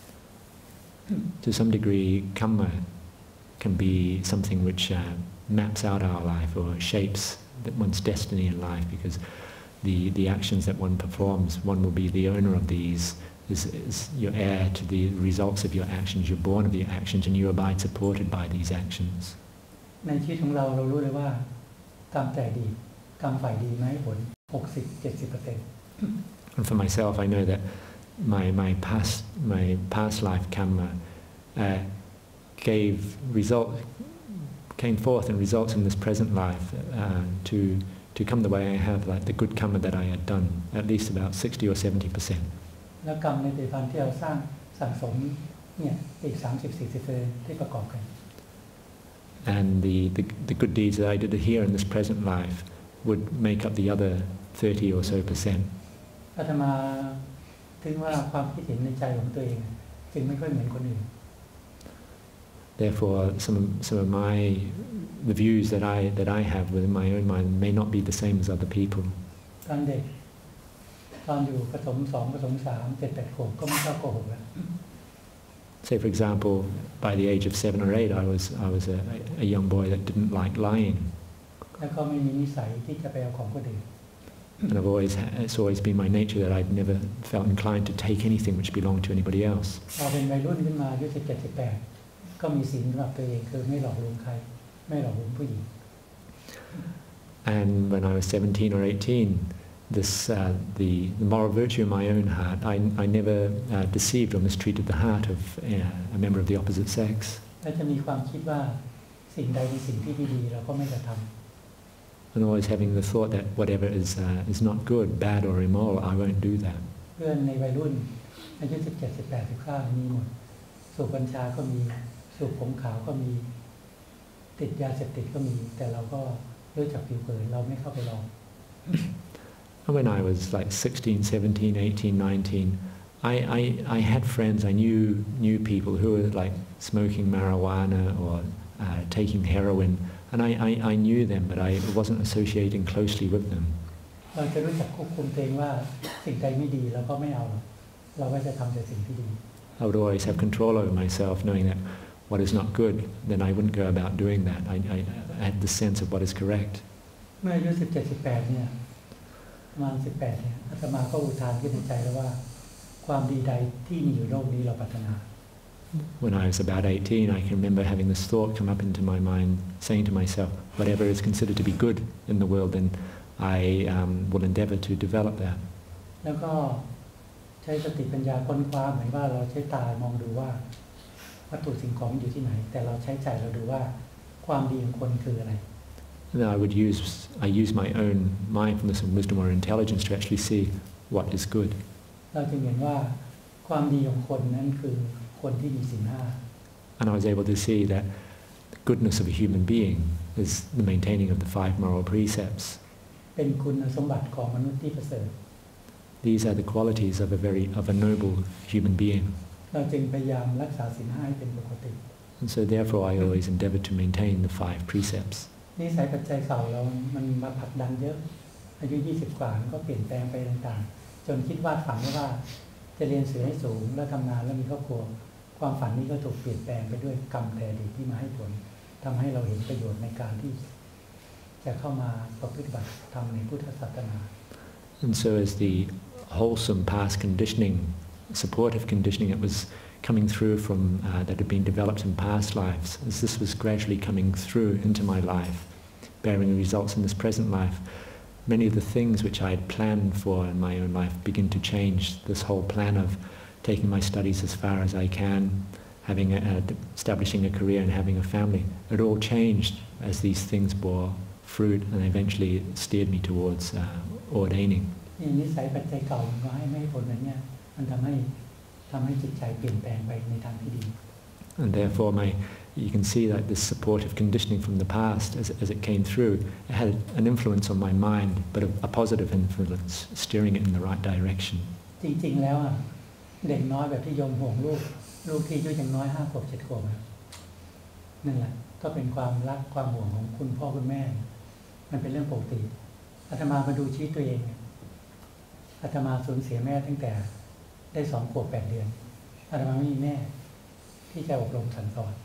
To some degree, karma can be something which uh, maps out our life or shapes one's destiny in life because the, the actions that one performs, one will be the owner of these, is, is your heir to the results of your actions, you're born of your actions and you abide supported by these actions. ในชีวิตของเราเรารู้เลยว่ากรรมแต่ดีกรรมฝ่ายดีมาให้ผล หกสิบถึงเจ็ดสิบเปอร์เซ็นต์ And for myself, I know that my my past my past life karma uh, gave result came forth and results in this present life uh, to to come the way I have, like the good karma that I had done, at least about sixty or seventy percent. แล้วกรรมในปัจจุบันที่เราสร้างสั่งสมเนี่ยอีกสามสิบถึงสี่สิบเปอร์เซ็นต์ที่ประกอบกัน And the, the the good deeds that I did here in this present life would make up the other thirty or so percent. อาตมาถึงว่าความคิดเห็นในใจของตัวเองจึงไม่ค่อยเหมือนคนอื่น Therefore, some of, some of my the views that I that I have within my own mind may not be the same as other people. ตอนเด็กตอนอยู่ประถมสองประถมสามเจ็ดแปดขวบก็ไม่ชอบโกหกแล้ว Say, for example, by the age of seven or eight, I was I was a, a young boy that didn't like lying. แล้วก็ไม่มีนิสัยที่จะไปเอาของคนอื่น And I've always it's always been my nature that I've never felt inclined to take anything which belonged to anybody else. พอเป็นวัยรุ่นขึ้นมาอายุสิบเจ็ดสิบแปดก็มีศีลสำหรับตัวเองคือไม่หลอกลวงใครไม่หลอกลวงผู้หญิง And when I was seventeen or eighteen, this uh, the, the moral virtue in my own heart, I, I never uh, deceived or mistreated the heart of uh, a member of the opposite sex. และจะมีความคิดว่าสิ่งใดเป็นสิ่งที่ดีเราก็ไม่กระทำ And always having the thought that whatever is uh, is not good, bad or immoral, I won't do that. เพื่อนในวัยรุ่นอายุสิบเจ็ดสิบแปดสิบเก้ามีหมดสูบกัญชาก็มีสูบผงขาวก็มีติดยาเสพติดก็มีแต่เราก็รู้จักผิวเผินเราไม่เข้าไปลอง And when I was like sixteen, seventeen, eighteen, nineteen, I, I, I had friends, I knew knew people who were like smoking marijuana or uh, taking heroin, and I, I, I knew them, but I wasn't associating closely with them. เราจะรู้จักควบคุมตัวเองว่าสิ่งใดไม่ดีเราก็ไม่เอาเราก็จะทำแต่สิ่งที่ดี I would always have control over myself, knowing that what is not good, then I wouldn't go about doing that. I, I, I had the sense of what is correct. เมื่ออายุสิบเจ็ดสิบแปดเนี่ยประมาณสิบแปดเนี่ยอาตมาก็อุทานขึ้นในใจแล้วว่าความดีใดที่มีอยู่โลกนี้เราปรารถนา When I was about eighteen, I can remember having this thought come up into my mind, saying to myself, whatever is considered to be good in the world, then I um, will endeavour to develop that. แล้วก็ใช้สติปัญญาค้นคว้าเหมือนว่าเราใช้ตามองดูว่าวัตถุสิ่งของอยู่ที่ไหนแต่เราใช้ใจเราดูว่าความดีของคนคืออะไร And I would use I use my own mindfulness and wisdom or intelligence to actually see what is good. เราจึงเห็นว่าความดีของคนนั้นคือคนที่มีศีลห้า And I was able to see that the goodness of a human being is the maintaining of the five moral precepts. เป็นคุณสมบัติของมนุษย์ที่ประเสริฐ These are the qualities of a very of a noble human being. เราจึงพยายามรักษาศีลห้าให้เป็นปกติ And so therefore I always endeavour to maintain the five precepts. นิสัยปัจจัยเก่าเรามันมาผลักดันเยอะอายุยี่สิบกว่าก็เปลี่ยนแปลงไปต่างๆจนคิดวาดฝันว่าจะเรียนสื่อให้สูงแล้วทำงานแล้วมีครอบครัวความฝันนี้ก็ถูกเปลี่ยนแปลงไปด้วยกรรมแต่อดีตที่มาให้ผลทำให้เราเห็นประโยชน์ในการที่จะเข้ามาประพฤติบัติธรรมในพุทธศาสนา And so as the wholesome past conditioning, supportive conditioning that was coming through from uh, that had been developed in past lives, as this was gradually coming through into my life, bearing results in this present life, many of the things which I had planned for in my own life begin to change. This whole plan of taking my studies as far as I can, having a, uh, establishing a career and having a family, it all changed as these things bore fruit and eventually steered me towards uh, ordaining. นิสัยปัจจัยเก่ามันก็ให้ไม่ผลนั้นเนี่ยมันทำให้ทำให้จิตใจเปลี่ยนแปลงไปในทางที่ดี And therefore my you can see that this supportive conditioning from the past as, as it came through, it had an influence on my mind, but a, a positive influence, steering it in the right direction. จริงๆแล้วอ่ะเด็กน้อยแบบที่โยมห่วงลูกลูกที่อายุยังน้อยห้าขวบเจ็ดขวบนั่นแหละก็เป็นความรักความห่วงของคุณพ่อคุณแม่มันเป็นเรื่องปกติอาตมามาดูชีวิตตัวเองอาตมาสูญเสียแม่ตั้งแต่ได้สองขวบแปดเดือนอาตมาไม่มีแม่ที่จะอบรมสั่งสอน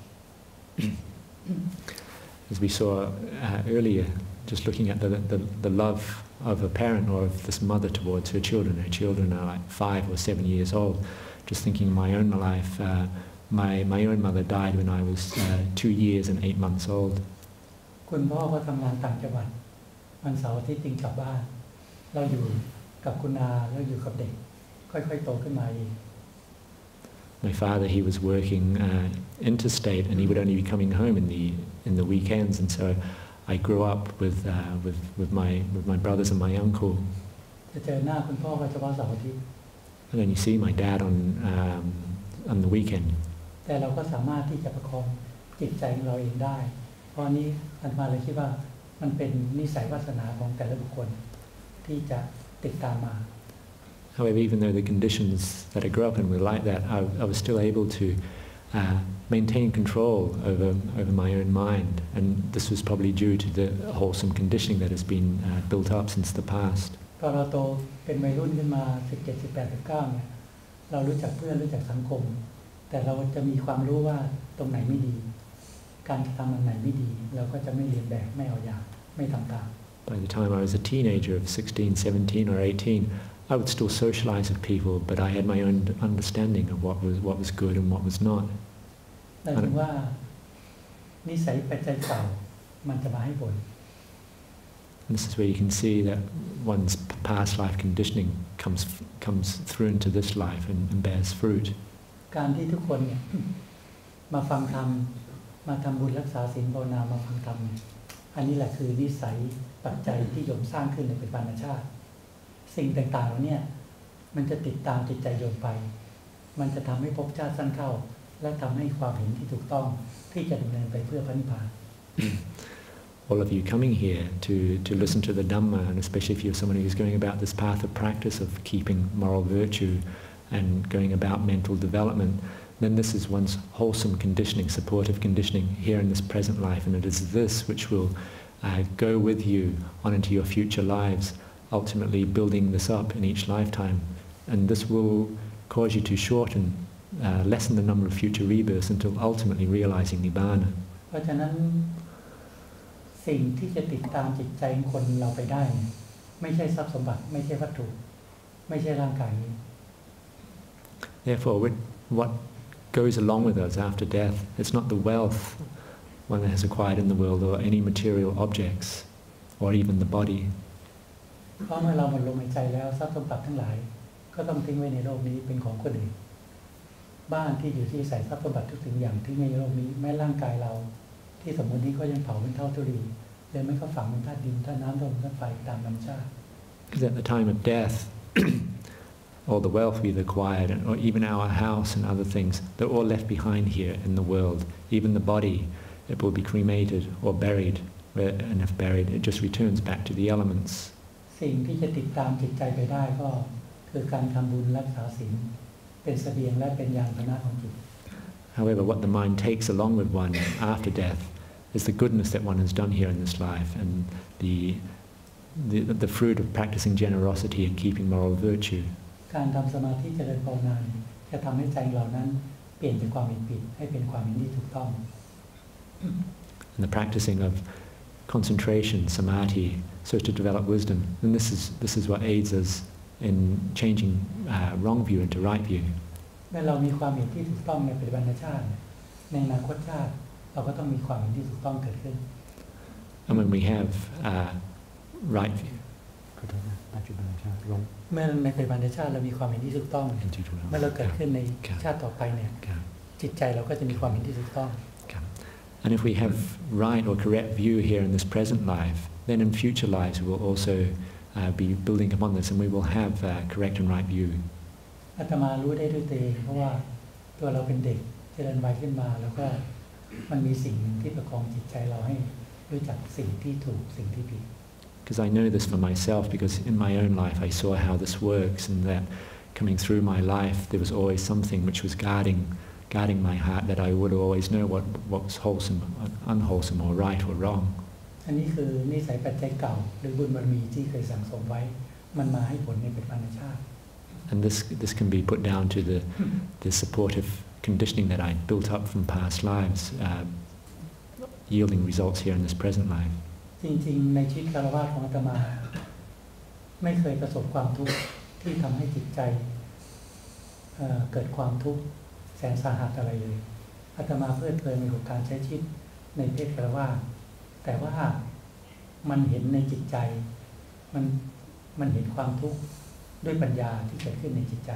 As we saw uh, earlier, just looking at the, the the love of a parent or of this mother towards her children. Her children are like five or seven years old. Just thinking of my own life, uh, my my own mother died when I was uh, two years and eight months old. คุณพ่อก็ทำงานต่างจังหวัดวันเสาร์อาทิตย์จึงกลับบ้านเราอยู่กับคุณอาแล้วอยู่กับเด็กค่อยๆโตขึ้นมาเอง My father, he was working uh, interstate, and he would only be coming home in the in the weekends, and so I grew up with uh, with with my with my brothers and my uncle. จะเจอหน้าคุณพ่อก็เฉพาะเสาร์อาทิตย์ And then you see my dad on um, on the weekend. แต่เราก็สามารถที่จะประคองจิตใจของเราเองได้เพราะนี้อาตมาเลยคิดว่ามันเป็นนิสัยวาสนาของแต่ละบุคคลที่จะติดตามมา However, even though the conditions that I grew up in were like that, I, I was still able to uh, maintain control over over my own mind, and this was probably due to the wholesome conditioning that has been uh, built up since the past. พตอนเราโตเป็นวัยรุ่นขึ้นมาสิบเจ็ด สิบแปด สิบเก้าเนี่ยเรารู้จักเพื่อนรู้จักสังคมแต่เราจะมีความรู้ว่าตรงไหนไม่ดีการทำอันไหนไม่ดีเราก็จะไม่เรียนแบบไม่เอาอย่างไม่ทำตาม By the time I was a teenager of sixteen, seventeen or eighteen, I would still socialize with people, but I had my own understanding of what was what was good and what was not. แต่ถึงว่านิสัยปัจจัยเก่ามันจะมาให้ผล And this is where you can see that one's past life conditioning comes comes through into this life and, and bears fruit. การที่ทุกคนเนี่ยมาฟังธรรมมาทำบุญรักษาศีลภาวนามาฟังธรรมอันนี้แหละคือนิสัยปัจจัยที่โยมสร้างขึ้นในปัจจุบันชาติสิ่งต่างๆเหล่านี้มันจะติดตามจิตใจโยมไปมันจะทำให้ภพชาติสั้นเข้าและทำให้ความเห็นที่ถูกต้องที่จะดำเนินไปเพื่อพระนิพพาน All of you coming here to to listen to the Dhamma, and especially if you're someone who's going about this path of practice of keeping moral virtue and going about mental development, then this is one's wholesome conditioning, supportive conditioning here in this present life, and it is this which will uh, go with you on into your future lives, ultimately building this up in each lifetime, and this will cause you to shorten, uh, lessen the number of future rebirths until ultimately realizing Nibbana. เพราะฉะนั้นสิ่งที่จะติดตามจิตใจของคนเราไปได้ไม่ใช่ทรัพย์สมบัติไม่ใช่วัตถุไม่ใช่ร่างกายนี้ Therefore, what goes along with us after death, it's not the wealth one has acquired in the world or any material objects or even the body. เพราะเมื่อเราหมดลมหายใจแล้วทรัพย์สมบัติทั้งหลายก็ต้องทิ้งไว้ในโลกนี้เป็นของคนอื่นบ้านที่อยู่ที่ใส่ทรัพย์สมบัติทุกสิ่งอย่างทิ้งไว้ในโลกนี้แม้ร่างกายเราที่สมมตินี้ก็ยังเผาเป็นเท่าทุลีเลยไม่ก็ฝังเป็นธาตุดินธาตุน้ำลมธาตุไฟตามธรรมชาติ Because at the time of death, all the wealth we've acquired, or even our house and other things, they're all left behind here in the world. Even the body, it will be cremated or buried, and if buried, it just returns back to the elements. สิ่งที่จะติดตามจิตใจไปได้ก็คือการทำบุญรักษาศีลเป็นเสบียงและเป็นยานพาหนะของจิต However, what the mind takes along with one after death is the goodness that one has done here in this life and the the, the fruit of practicing generosity and keeping moral virtue. การทำสมาธิเจริญภาวนาจะทำให้ใจเรานั้นเปลี่ยนจากความเห็นผิดให้เป็นความเห็นที่ถูกต้อง And the practicing of concentration, samadhi, so as to develop wisdom. And this is this is what aids us in changing uh, wrong view into right view. เมื่อเรามีความเห็นที่ถูกต้องในปัจจุบันชาติในอนาคตชาติเราก็ต้องมีความเห็นที่ถูกต้องเกิดขึ้น And when we have uh, right view, เมื่อในปัจจุบันชาติเรามีความเห็นที่ถูกต้องเมื่อเราเกิดขึ้นในชาติต่อไปเนี่ยจิตใจเราก็จะมีความเห็นที่ถูกต้อง And if we have right or correct view here in this present life, then in future lives we will also uh, be building upon this, and we will have uh, correct and right view. อาตมารู้ได้ด้วยตัวเองเพราะว่าตัวเราเป็นเด็กเจริญวัยขึ้นมาแล้วก็มันมีสิ่งที่ประคองจิตใจเราให้รู้จักสิ่งที่ถูกสิ่งที่ผิด Because I know this for myself, because in my own life I saw how this works, and that coming through my life there was always something which was guarding guarding my heart, that I would always know what, what was wholesome, unwholesome, or right or wrong. อันนี้คือนิสัยปัจจัยเก่าหรือบุญบารมีที่เคยสั่งสมไว้มันมาให้ผลในปัจจุบันชาติ And this this can be put down to the the supportive conditioning that I built up from past lives, uh, yielding results here in this present life. จริงๆในชีวิตคฤหัสถ์ของอาตมาไม่เคยประสบความทุกข์ที่ทำให้จิตใจ เอ่อ เกิดความทุกข์แสนสาหัสอะไรเลยอาตมาเพลิดเพลินในการใช้ชีวิตในเพศคฤหัสถ์แต่ว่ามันเห็นในจิตใจมันมันเห็นความทุกข์ด้วยปัญญาที่เกิดขึ้นในจิตใจ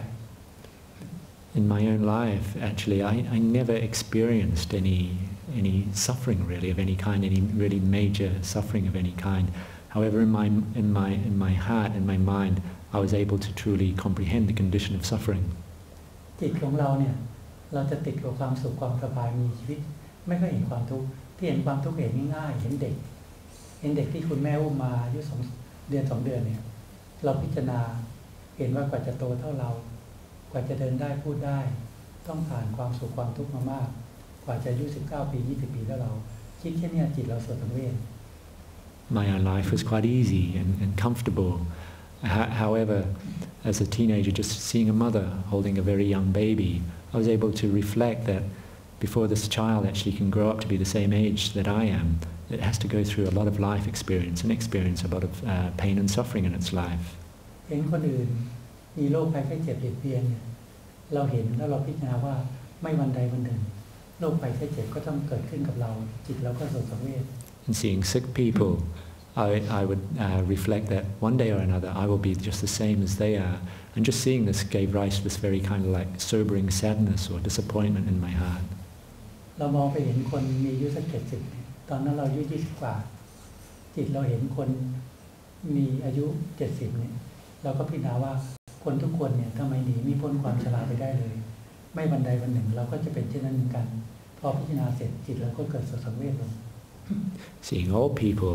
In my own life, actually, I, I never experienced any any suffering really of any kind, any really major suffering of any kind. However, in my in my in my heart and my mind, I was able to truly comprehend the condition of suffering. จิตของเราเนี่ยเราจะติดกับความสุขความสบายมีชีวิตไม่ค่อยเห็นความทุกข์ที่เห็นความทุกข์เห็นง่ายๆเห็นเด็กเห็นเด็กที่คุณแม่อุ้มมาอายุสองเดือนสองเดือนเนี่ยเราพิจารณาเห็นว่ากว่าจะโตเท่าเรากว่าจะเดินได้พูดได้ต้องผ่านความสุขความทุกข์มามากกว่าจะอายุสิบเก้าปียี่สิบปีแล้วเราคิดแค่นี้จิตเราสดสังเวช My own life was quite easy and, and comfortable. However, as a teenager, just seeing a mother holding a very young baby, I was able to reflect that before this child actually can grow up to be the same age that I am, it has to go through a lot of life experience and experience a lot of uh, pain and suffering in its life. เห็นคนอื่นมีโรคภัยไข้เจ็บเบียดเบียนเนี่ยเราเห็นแล้วเราพิจารณาว่าไม่วันใดวันหนึ่งโรคภัยไข้เจ็บก็ต้องเกิดขึ้นกับเราจิตเราก็โศกสังเวช And seeing sick people, I, I would uh, reflect that one day or another I will be just the same as they are. And just seeing this gave rise to this very kind of like sobering sadness or disappointment in my heart. เรามองไปเห็นคนมีอายุสักเจ็ดสิบตอนนั้นเราอายุยี่สิบกว่าจิตเราเห็นคนมีอายุเจ็ดสิบเนี่ยเราก็พิจารณาว่าคนทุกคนเนี่ยทำไมหนีไม่พ้นความชราไปได้เลยไม่วันใดวันหนึ่งเราก็จะเป็นเช่นนั้นเหมือนกันพอพิจารณาเสร็จจิตเราก็เกิดโศกสังเวชลง Seeing old people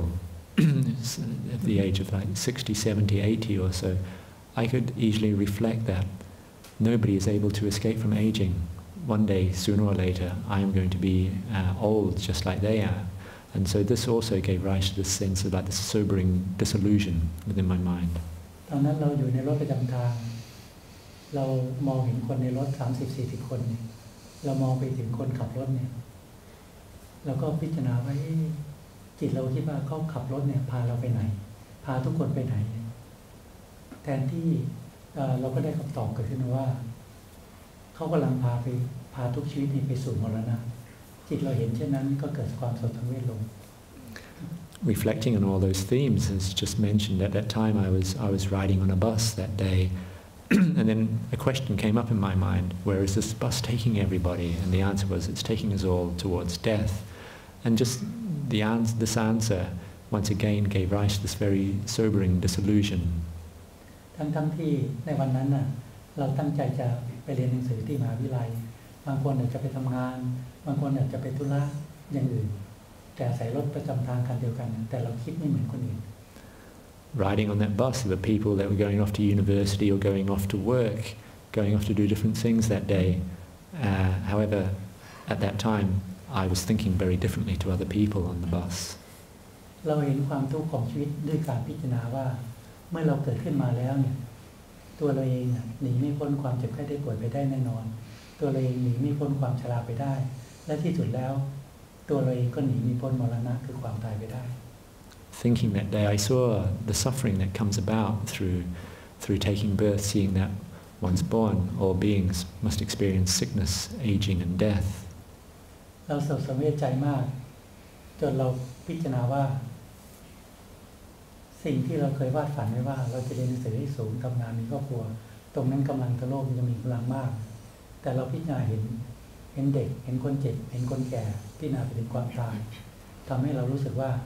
at the age of like sixty, seventy, eighty or so, I could easily reflect that nobody is able to escape from aging. One day, sooner or later, I am going to be uh, old just like they are. And so this also gave rise to this sense of like this sobering disillusion within my mind. ตอนนั้นเราอยู่ในรถประจำทางเรามองเห็นคนในรถ สามสิบสี่สิบ คนเนี่ยเรามองไปถึงคนขับรถเนี่ยเราก็พิจารณาว่าจิตเราคิดว่าเขาขับรถเนี่ยพาเราไปไหนพาทุกคนไปไหนแทนที่เราก็ได้คำตอบเกิดขึ้นว่าเขากำลังพาไปพาทุกชีวิตนี้ไปสู่มรณะจิตเราเห็นเช่นนั้นก็เกิดความโศกสังเวชลง Reflecting on all those themes, as just mentioned, at that time I was I was riding on a bus that day, and then a question came up in my mind: where is this bus taking everybody? And the answer was, it's taking us all towards death. And just the answer, this answer, once again gave rise to this very sobering disillusion. ทั้งๆที่ในวันนั้นน่ะเราตั้งใจจะไปเรียนหนังสือที่มหาวิทยาลัยบางคนอาจจะไปทำงานบางคนอาจจะไปธุระอย่างอื่นแต่ใส่รถประจำทางคันเดียวกันแต่เราคิดไม่เหมือนคนอื่น Riding on that bus were people that were going off to university or going off to work, going off to do different things that day. Uh, however, at that time, I was thinking very differently to other people on the bus. เราเห็นความทุกข์ของชีวิตด้วยการพิจารณาว่าเมื่อเราเกิดขึ้นมาแล้วเนี่ยตัวเราเองหนีไม่พ้นความเจ็บไข้ได้ป่วยไปได้แน่นอนตัวเราเองหนีไม่พ้นความชราไปได้และที่สุดแล้วตัวเราเองก็หนีไม่พ้นมรณะคือความตายไปได้ Thinking that day, I saw the suffering that comes about through through taking birth, seeing that once born, all beings must experience sickness, aging, and death. เราโศกสังเวชใจมากจนเราพิจารณาว่าสิ่งที่เราเคยวาดฝันไว้ว่าเราจะเรียนหนังสือให้สูงทำงานมีครอบครัวตรงนั้นกำลังทั้งโลกจะมีกำลังมากแต่เราพิจารณาเห็นเห็นเด็กเห็นคนเจ็บเห็นคนแก่พิจารณาไปถึงความตายทำให้เรารู้สึกว่า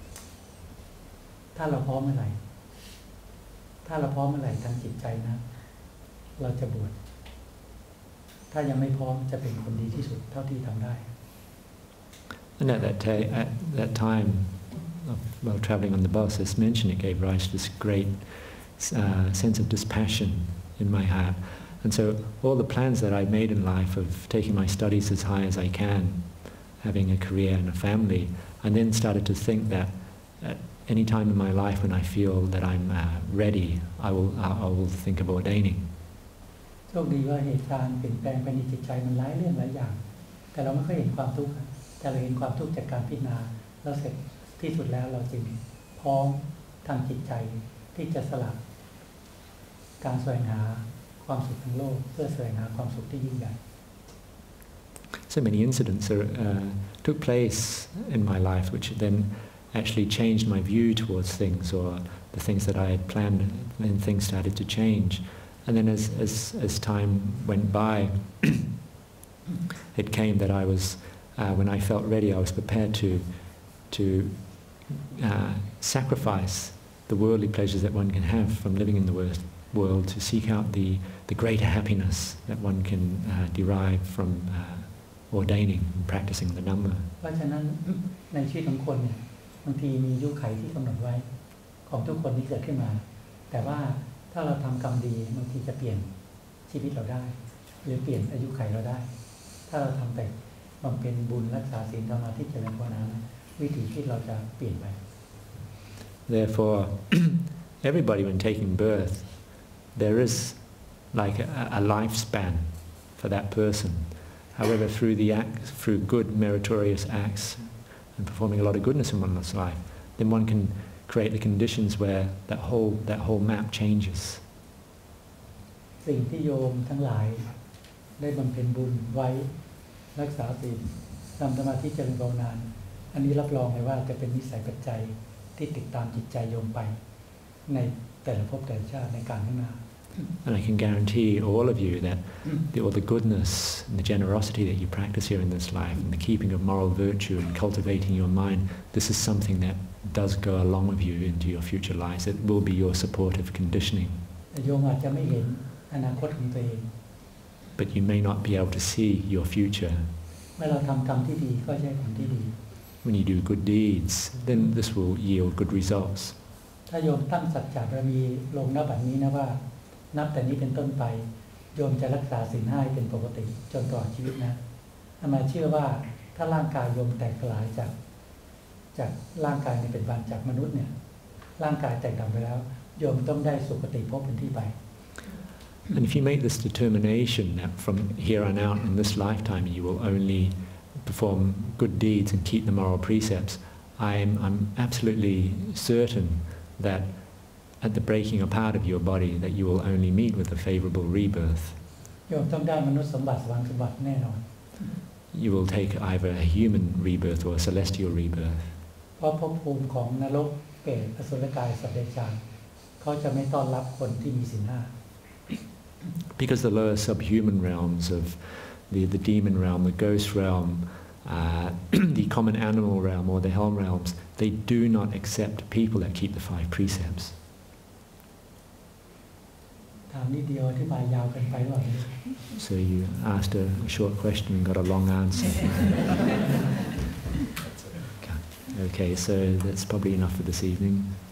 ถ้าเราพร้อมเมื่อไหร่ถ้าเราพร้อมเมื่อไหร่ทางจิตใจนะเราจะบวชถ้ายังไม่พร้อมจะเป็นคนดีที่สุดเท่าที่ทำได้ And at that, ta- at that time, while traveling on the bus, as mentioned, it gave rise to this great uh, sense of dispassion in my heart. And so all the plans that I made in life of taking my studies as high as I can, having a career and a family, I then started to think that at any time in my life when I feel that I'm uh, ready, I will, I, I will think of ordaining. โชคดีว่าเหตุการณ์เปลี่ยนแปลงไปในจิตใจมันหลายเรื่องหลายอย่างแต่เราไม่ค่อยเห็นความทุกข์แต่เราเห็นความทุกข์จากการพิจารณาแล้วเสร็จที่สุดแล้วเราจึงพร้อมทางจิตใจที่จะสละการแสวงหาความสุขทั้งโลกเพื่อแสวงหาความสุขที่ยิ่งใหญ่ So many incidents are, uh, took place in my life which then actually changed my view towards things, or the things that I had planned, and things started to change. And then as, as, as time went by, it came that I was, uh, when I felt ready, I was prepared to, to uh, sacrifice the worldly pleasures that one can have from living in the world to seek out the, the greater happiness that one can uh, derive from uh, ordaining and practicing the Dhamma. เพราะฉะนั้นในชีวิตของคนเนี่ยบางทีมีอายุขัยที่กำหนดไว้ของทุกคนที่เกิดขึ้นมาแต่ว่าถ้าเราทำกรรมดีบางทีจะเปลี่ยนชีวิตเราได้หรือเปลี่ยนอายุขัยเราได้ถ้าเราทำแต่บำเพ็ญบุญรักษาศีลสมาธิเจริญภาวนาวิถีชีวิตเราจะเปลี่ยนไป Therefore, everybody when taking birth, there is like a, a lifespan for that person. However, through the act, through good meritorious acts and performing a lot of goodness in one's life, then one can create the conditions where that whole that whole map changes. สิ่งที่โยมทั้งหลายได้บำเพ็ญบุญไว้รักษาศีลทำสมาธิเจริญภาวนาอันนี้รับรองเลยว่าจะเป็นนิสัยปัจจัยที่ติดตามจิตใจโยมไปในแต่ละภพแต่ละชาติในการข้างหน้า And I can guarantee all of you that the, all the goodness and the generosity that you practice here in this life and the keeping of moral virtue and cultivating your mind, this is something that does go along with you into your future lives. It will be your supportive conditioning. But you may not be able to see your future. When you do good deeds, then this will yield good results. ถ้าโยมตั้งสัจจะบารมีลงณบัดนี้นะว่านับแต่นี้เป็นต้นไปโยมจะรักษาศีลห้าเป็นปกติจนตลอดชีวิตนะอามาเชื่อว่าถ้าร่างกายโยมแตกสลายจากจากร่างกายในเป็นวันจากมนุษย์เนี่ยร่างกายแตกดับไปแล้วโยมต้องได้สุคติภพเป็นที่ไป And if you make this determination that from here on out in this lifetime you will only perform good deeds and keep the moral precepts, I'm I'm absolutely certain that at the breaking apart of your body that you will only meet with a favorable rebirth. You will take either a human rebirth or a celestial rebirth. Because the lower subhuman realms of the, the demon realm, the ghost realm, uh, the common animal realm or the hell realms, they do not accept people that keep the five precepts. So you asked a, a short question and got a long answer. Okay, so that's probably enough for this evening.